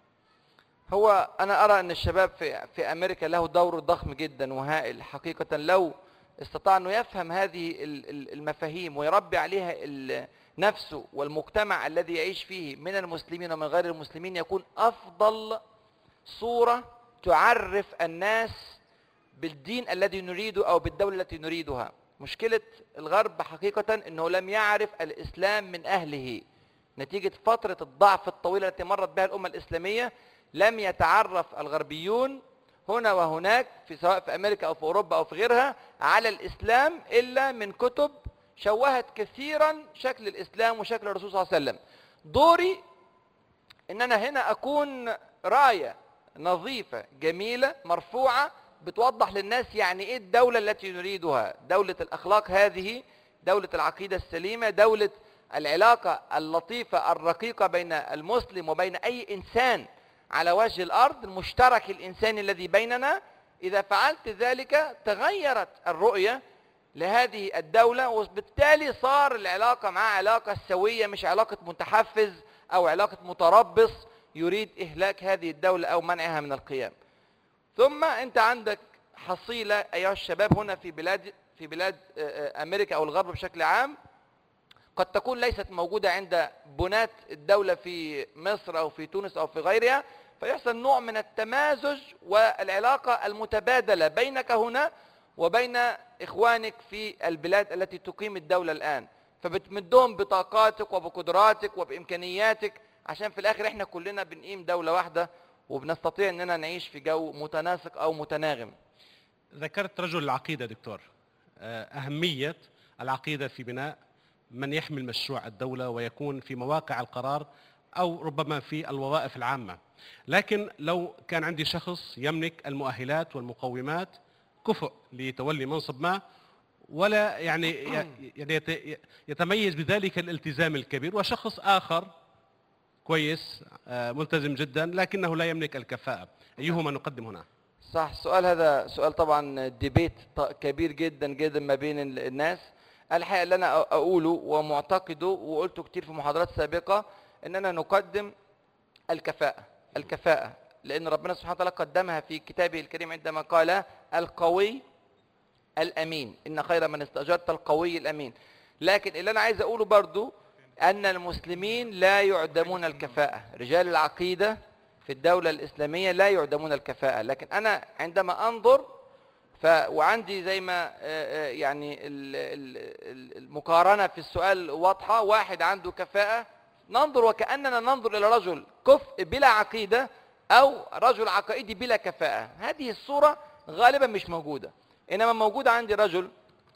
[SPEAKER 2] هو أنا أرى أن الشباب في أمريكا له دور ضخم جدا وهائل حقيقة. لو استطاع أنه يفهم هذه المفاهيم ويربي عليها نفسه والمجتمع الذي يعيش فيه من المسلمين ومن غير المسلمين، يكون أفضل صورة تعرف الناس بالدين الذي نريده أو بالدولة التي نريدها. مشكلة الغرب حقيقة أنه لم يعرف الإسلام من أهله نتيجة فترة الضعف الطويلة التي مرت بها الأمة الإسلامية. لم يتعرف الغربيون هنا وهناك سواء في أمريكا أو في أوروبا أو في غيرها على الإسلام إلا من كتب شوهت كثيرا شكل الإسلام وشكل الرسول صلى الله عليه وسلم. دوري إن أنا هنا أكون راية نظيفة جميلة مرفوعة بتوضح للناس يعني إيه الدولة التي نريدها، دولة الأخلاق هذه، دولة العقيدة السليمة، دولة العلاقة اللطيفة الرقيقة بين المسلم وبين أي إنسان على وجه الأرض، المشترك الإنساني الذي بيننا. إذا فعلت ذلك تغيرت الرؤية لهذه الدولة، وبالتالي صار العلاقة مع علاقة سوية، مش علاقة متحفز أو علاقة متربص يريد إهلاك هذه الدولة أو منعها من القيام. ثم أنت عندك حصيلة أيها الشباب هنا في بلاد أمريكا أو الغرب بشكل عام، قد تكون ليست موجودة عند بناة الدولة في مصر أو في تونس أو في غيرها، فيحصل نوع من التمازج والعلاقة المتبادلة بينك هنا وبين إخوانك في البلاد التي تقيم الدولة الآن، فبتمدهم بطاقاتك وبقدراتك وبإمكانياتك عشان في الآخر إحنا كلنا بنقيم دولة واحدة وبنستطيع أننا نعيش في جو متناسق أو متناغم.
[SPEAKER 1] ذكرت رجل العقيدة دكتور، أهمية العقيدة في بناء من يحمل مشروع الدولة ويكون في مواقع القرار أو ربما في الوظائف العامة. لكن لو كان عندي شخص يملك المؤهلات والمقومات كفؤ لتولي منصب ما، ولا يعني يتميز بذلك الالتزام الكبير، وشخص آخر كويس ملتزم جدا لكنه لا يملك الكفاءة، أيهما نقدم هنا؟
[SPEAKER 2] صح، السؤال هذا سؤال طبعا ديبيت كبير جدا جدا ما بين الناس. الحقيقة اللي أنا أقوله ومعتقده وقلته كتير في محاضرات سابقة أننا نقدم الكفاءة، لأن ربنا سبحانه وتعالى قدمها في كتابه الكريم عندما قال القوي الأمين، إن خير من استأجرت القوي الأمين. لكن اللي أنا عايز أقوله برضو أن المسلمين لا يعدمون الكفاءة، رجال العقيدة في الدولة الإسلامية لا يعدمون الكفاءة. لكن أنا عندما أنظر وعندي زي ما يعني المقارنة في السؤال واضحة، واحد عنده كفاءة ننظر وكأننا ننظر إلى رجل كفء بلا عقيدة أو رجل عقائدي بلا كفاءة. هذه الصورة غالبا مش موجودة، إنما موجودة عندي رجل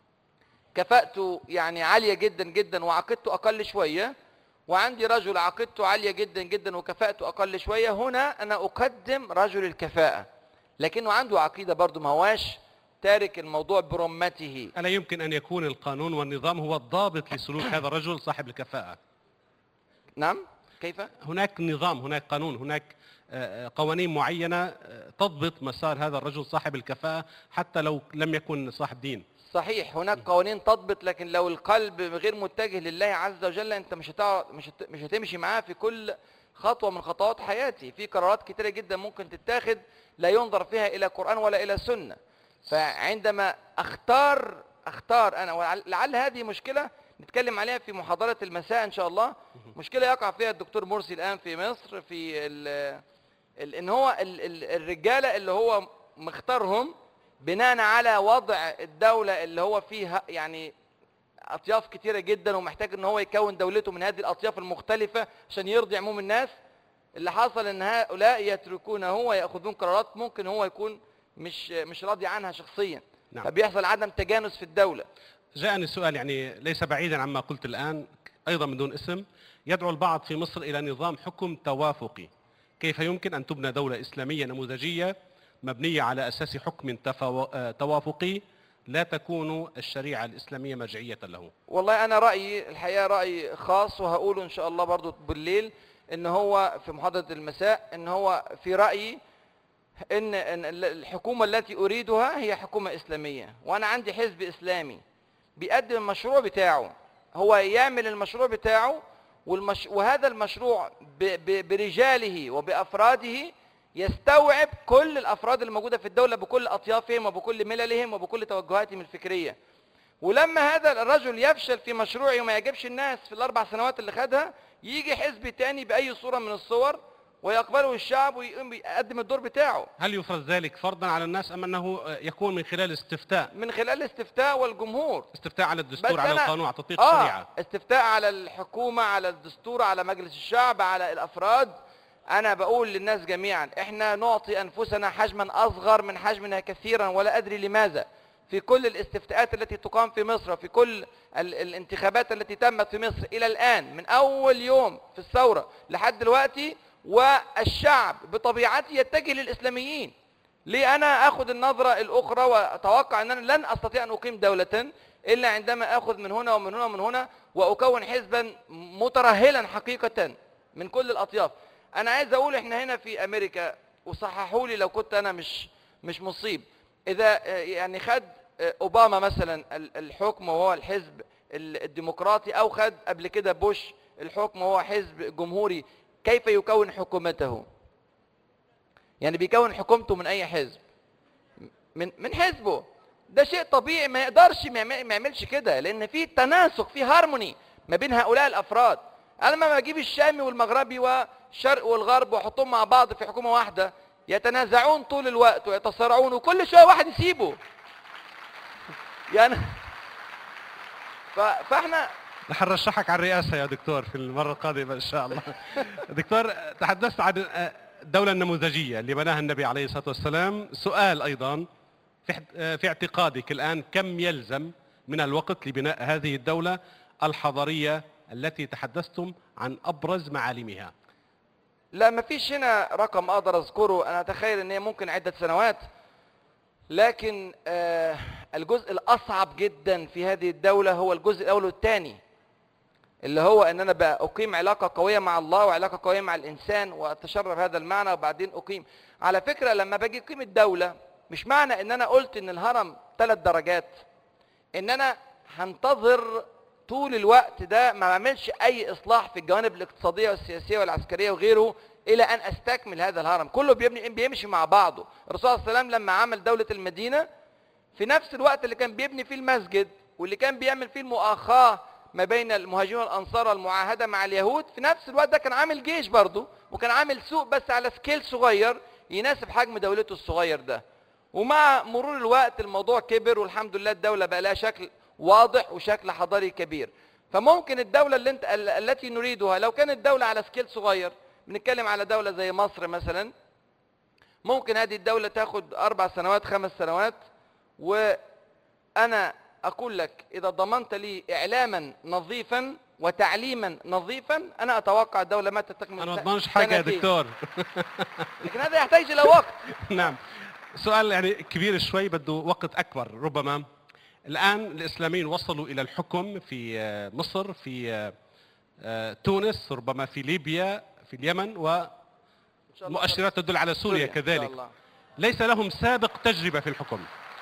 [SPEAKER 2] كفاءته يعني عالية جدا جدا وعقيدته أقل شوية، وعندي رجل عقيدته عالية جدا جدا وكفاءته أقل شوية. هنا أنا أقدم رجل الكفاءة لكنه عنده عقيدة برضو، ما هواش تارك الموضوع برمته.
[SPEAKER 1] ألا يمكن أن يكون القانون والنظام هو الضابط لسلوك هذا الرجل صاحب الكفاءة؟
[SPEAKER 2] نعم، كيف؟
[SPEAKER 1] هناك نظام، هناك قانون، هناك قوانين معينة تضبط مسار هذا الرجل صاحب الكفاءة حتى لو لم يكن صاحب دين.
[SPEAKER 2] صحيح، هناك قوانين تضبط، لكن لو القلب غير متجه لله عز وجل انت مش هتمشي معاه في كل خطوة من خطوات حياتي. في قرارات كتيرة جدا ممكن تتاخد لا ينظر فيها إلى قرآن ولا إلى سنة. فعندما أختار أنا، ولعل هذه مشكلة نتكلم عليها في محاضرة المساء إن شاء الله، مشكلة يقع فيها الدكتور مرسي الآن في مصر، في إن هو الرجالة اللي هو مختارهم بناء على وضع الدولة اللي هو فيها يعني أطياف كتيرة جدا، ومحتاج إن هو يكون دولته من هذه الأطياف المختلفة عشان يرضي عموم الناس. اللي حصل إن هؤلاء يتركونه ويأخذون قرارات ممكن هو يكون مش راضي عنها شخصيا. نعم. فبيحصل عدم تجانس في الدولة.
[SPEAKER 1] جاءني سؤال يعني ليس بعيدا عما قلت الآن أيضا من دون اسم، يدعو البعض في مصر إلى نظام حكم توافقي. كيف يمكن أن تبنى دولة إسلامية نموذجية مبنية على أساس حكم توافقي لا تكون الشريعة الإسلامية مرجعية له؟
[SPEAKER 2] والله أنا رأيي الحقيقة رأي خاص وهقوله إن شاء الله برضو بالليل، إن هو في محاضرة المساء، إن هو في رأيي إن الحكومة التي أريدها هي حكومة إسلامية، وأنا عندي حزب إسلامي بيقدم المشروع بتاعه، هو يعمل المشروع بتاعه وهذا المشروع برجاله وبأفراده يستوعب كل الافراد الموجوده في الدوله بكل اطيافهم وبكل مللهم وبكل توجهاتهم الفكريه. ولما هذا الرجل يفشل في مشروعه وما يعجبش الناس في الاربع سنوات اللي خدها، يجي حزب تاني باي صوره من الصور ويقبله الشعب ويقوم يقدم الدور بتاعه.
[SPEAKER 1] هل يفرض ذلك فرضا على الناس ام انه يكون من خلال استفتاء؟
[SPEAKER 2] من خلال الاستفتاء والجمهور.
[SPEAKER 1] استفتاء على الدستور، على القانون، على تطبيق
[SPEAKER 2] آه
[SPEAKER 1] الشريعه.
[SPEAKER 2] استفتاء على الحكومه، على الدستور، على مجلس الشعب، على الافراد. انا بقول للناس جميعا احنا نعطي انفسنا حجما اصغر من حجمنا كثيرا، ولا ادري لماذا، في كل الاستفتاءات التي تقام في مصر وفي كل الانتخابات التي تمت في مصر الى الان من اول يوم في الثوره لحد دلوقتي، والشعب بطبيعته يتجه للاسلاميين. ليه انا اخذ النظره الاخرى واتوقع ان انا لن استطيع ان اقيم دوله الا عندما اخذ من هنا ومن هنا ومن هنا واكون حزبا مترهلا حقيقه من كل الاطياف. انا عايز اقول احنا هنا في امريكا، وصححوا لي لو كنت انا مش مصيب، اذا يعني خد اوباما مثلا الحكم وهو الحزب الديمقراطي، او خد قبل كده بوش الحكم وهو حزب جمهوري، كيف يكون حكومته؟ يعني بيكون حكومته من اي حزب؟ من حزبه. ده شيء طبيعي، ما يقدرش ما يعملش كده، لان في تناسق، في هارموني ما بين هؤلاء الافراد. انا لما بجيب الشامي والمغربي والشرق والغرب واحطهم مع بعض في حكومه واحده، يتنازعون طول الوقت ويتصارعون وكل شويه واحد يسيبه. يعني فاحنا
[SPEAKER 1] نحن نرشحك على الرئاسه يا دكتور في المره القادمه ان شاء الله. دكتور، تحدثت عن الدوله النموذجيه اللي بناها النبي عليه الصلاه والسلام. سؤال ايضا، في اعتقادك الان كم يلزم من الوقت لبناء هذه الدوله الحضاريه التي تحدثتم عن ابرز معالمها؟
[SPEAKER 2] لا، ما فيش هنا رقم اقدر اذكره. انا اتخيل ان هي ممكن عده سنوات، لكن الجزء الاصعب جدا في هذه الدوله هو الجزء الاول والثاني، اللي هو ان انا بقى اقيم علاقه قويه مع الله وعلاقه قويه مع الانسان واتشرف هذا المعنى، وبعدين اقيم. على فكره لما باجي اقيم الدوله، مش معنى ان انا قلت ان الهرم 3 درجات ان انا هنتظر طول الوقت ده ما بعملش اي اصلاح في الجوانب الاقتصاديه والسياسيه والعسكريه وغيره الى ان استكمل هذا الهرم. كله بيمشي مع بعضه. الرسول صلى الله عليه وسلم لما عمل دوله المدينه، في نفس الوقت اللي كان بيبني فيه المسجد واللي كان بيعمل فيه المؤاخاه ما بين المهاجرين والانصار والمعاهده مع اليهود، في نفس الوقت ده كان عامل جيش برضه، وكان عامل سوق بس على سكيل صغير يناسب حجم دولته الصغير ده. ومع مرور الوقت الموضوع كبر، والحمد لله الدوله بقى لها شكل واضح وشكل حضاري كبير. فممكن الدوله التي نريدها لو كانت دوله على سكيل صغير، بنتكلم على دوله زي مصر مثلا، ممكن هذه الدوله تاخد 4 سنوات 5 سنوات. وانا اقول لك اذا ضمنت لي اعلاما نظيفا وتعليما نظيفا، انا اتوقع الدوله ما تستكمل.
[SPEAKER 1] انا ما اضمنش حاجه يا دكتور.
[SPEAKER 2] لكن هذا يحتاج الى وقت.
[SPEAKER 1] نعم. سؤال يعني كبير شوي، بده وقت اكبر ربما. الان الاسلاميين وصلوا الى الحكم في مصر، في تونس، ربما في ليبيا، في اليمن، ومؤشرات تدل على سوريا كذلك. ليس لهم سابق تجربه في الحكم.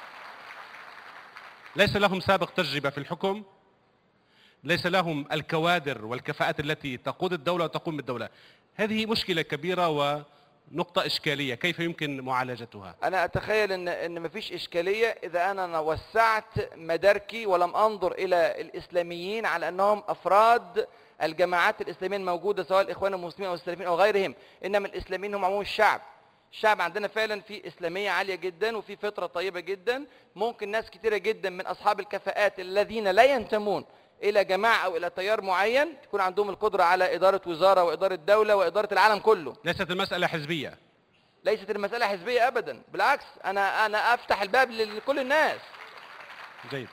[SPEAKER 1] ليس لهم سابق تجربة في الحكم، ليس لهم الكوادر والكفاءات التي تقود الدولة وتقوم بالدولة. هذه مشكلة كبيرة ونقطة إشكالية، كيف يمكن معالجتها؟
[SPEAKER 2] أنا أتخيل أن مفيش إشكالية إذا أنا وسعت مداركي ولم أنظر إلى الإسلاميين على أنهم أفراد الجماعات الإسلامية الموجودة، سواء الإخوان المسلمين أو السلفيين أو غيرهم، إنما الإسلاميين هم عموم الشعب. الشعب عندنا فعلا في إسلامية عالية جدا وفي فطرة طيبة جدا. ممكن ناس كتيرة جدا من أصحاب الكفاءات الذين لا ينتمون إلى جماعة أو إلى تيار معين تكون عندهم القدرة على إدارة وزارة وإدارة دولة وإدارة العالم كله.
[SPEAKER 1] ليست المسألة حزبية.
[SPEAKER 2] ليست المسألة حزبية أبدا، بالعكس أنا أفتح الباب لكل الناس.
[SPEAKER 1] جيد.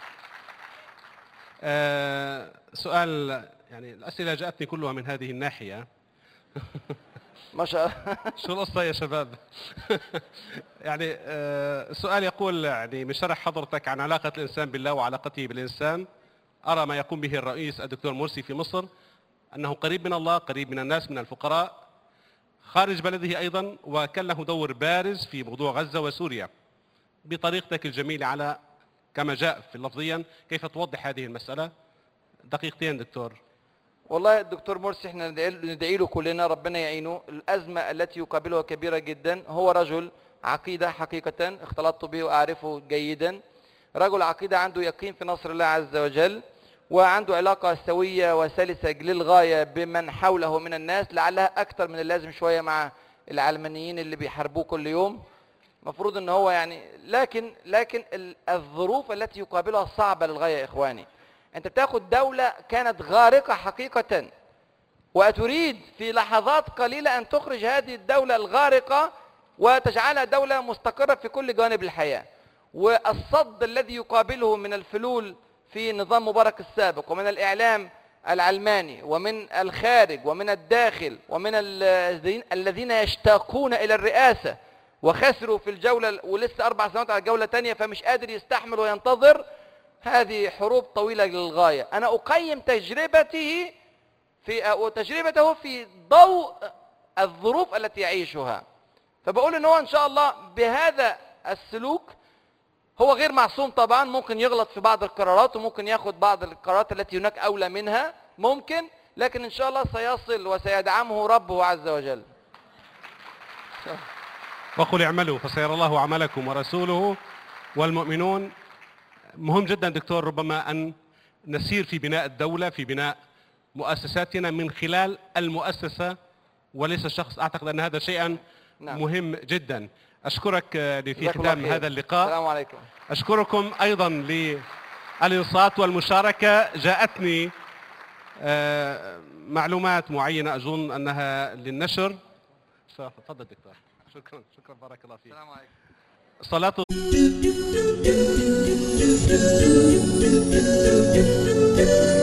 [SPEAKER 1] سؤال، يعني الأسئلة جاءتني كلها من هذه الناحية.
[SPEAKER 2] ما شاء الله.
[SPEAKER 1] شو القصة يا شباب؟ يعني السؤال يقول، يعني من شرح حضرتك عن علاقة الإنسان بالله وعلاقته بالإنسان، أرى ما يقوم به الرئيس الدكتور مرسي في مصر أنه قريب من الله، قريب من الناس، من الفقراء خارج بلده أيضا، وكان له دور بارز في موضوع غزة وسوريا. بطريقتك الجميلة على كما جاء في لفظيا، كيف توضح هذه المسألة؟ دقيقتين دكتور.
[SPEAKER 2] والله الدكتور مرسي احنا ندعي له كلنا ربنا يعينه. الأزمة التي يقابلها كبيرة جدا. هو رجل عقيدة حقيقة، اختلطت به وأعرفه جيدا. رجل عقيدة عنده يقين في نصر الله عز وجل، وعنده علاقة سوية وسلسة للغاية بمن حوله من الناس، لعلها أكثر من اللازم شوية مع العلمانيين اللي بيحاربوه كل يوم. مفروض ان هو يعني لكن الظروف التي يقابلها صعبة للغاية يا إخواني. أنت بتاخد دولة كانت غارقة حقيقة، وتريد في لحظات قليلة أن تخرج هذه الدولة الغارقة وتجعلها دولة مستقرة في كل جوانب الحياة. والصد الذي يقابله من الفلول في نظام مبارك السابق، ومن الإعلام العلماني، ومن الخارج ومن الداخل، ومن الذين يشتاقون إلى الرئاسة وخسروا في الجولة ولسه 4 سنوات على جولة تانية فمش قادر يستحمل وينتظر. هذه حروب طويلة للغاية. أنا أقيم تجربته في ضوء الظروف التي يعيشها، فبقول إن هو إن شاء الله بهذا السلوك هو غير معصوم طبعا، ممكن يغلط في بعض القرارات وممكن ياخد بعض القرارات التي هناك أولى منها ممكن، لكن إن شاء الله سيصل وسيدعمه ربه عز وجل.
[SPEAKER 1] وقل اعملوا فسيرى الله عملكم ورسوله والمؤمنون. مهم جدا دكتور ربما أن نسير في بناء الدولة، في بناء مؤسساتنا من خلال المؤسسة وليس الشخص. أعتقد أن هذا شيئا مهم جدا. أشكرك في ختام هذا اللقاء.
[SPEAKER 2] السلام عليكم.
[SPEAKER 1] أشكركم أيضا للإنصات والمشاركة. جاءتني معلومات معينة أظن أنها للنشر. تفضل دكتور. شكرا بارك الله فيك.
[SPEAKER 2] السلام عليكم.
[SPEAKER 1] صلاة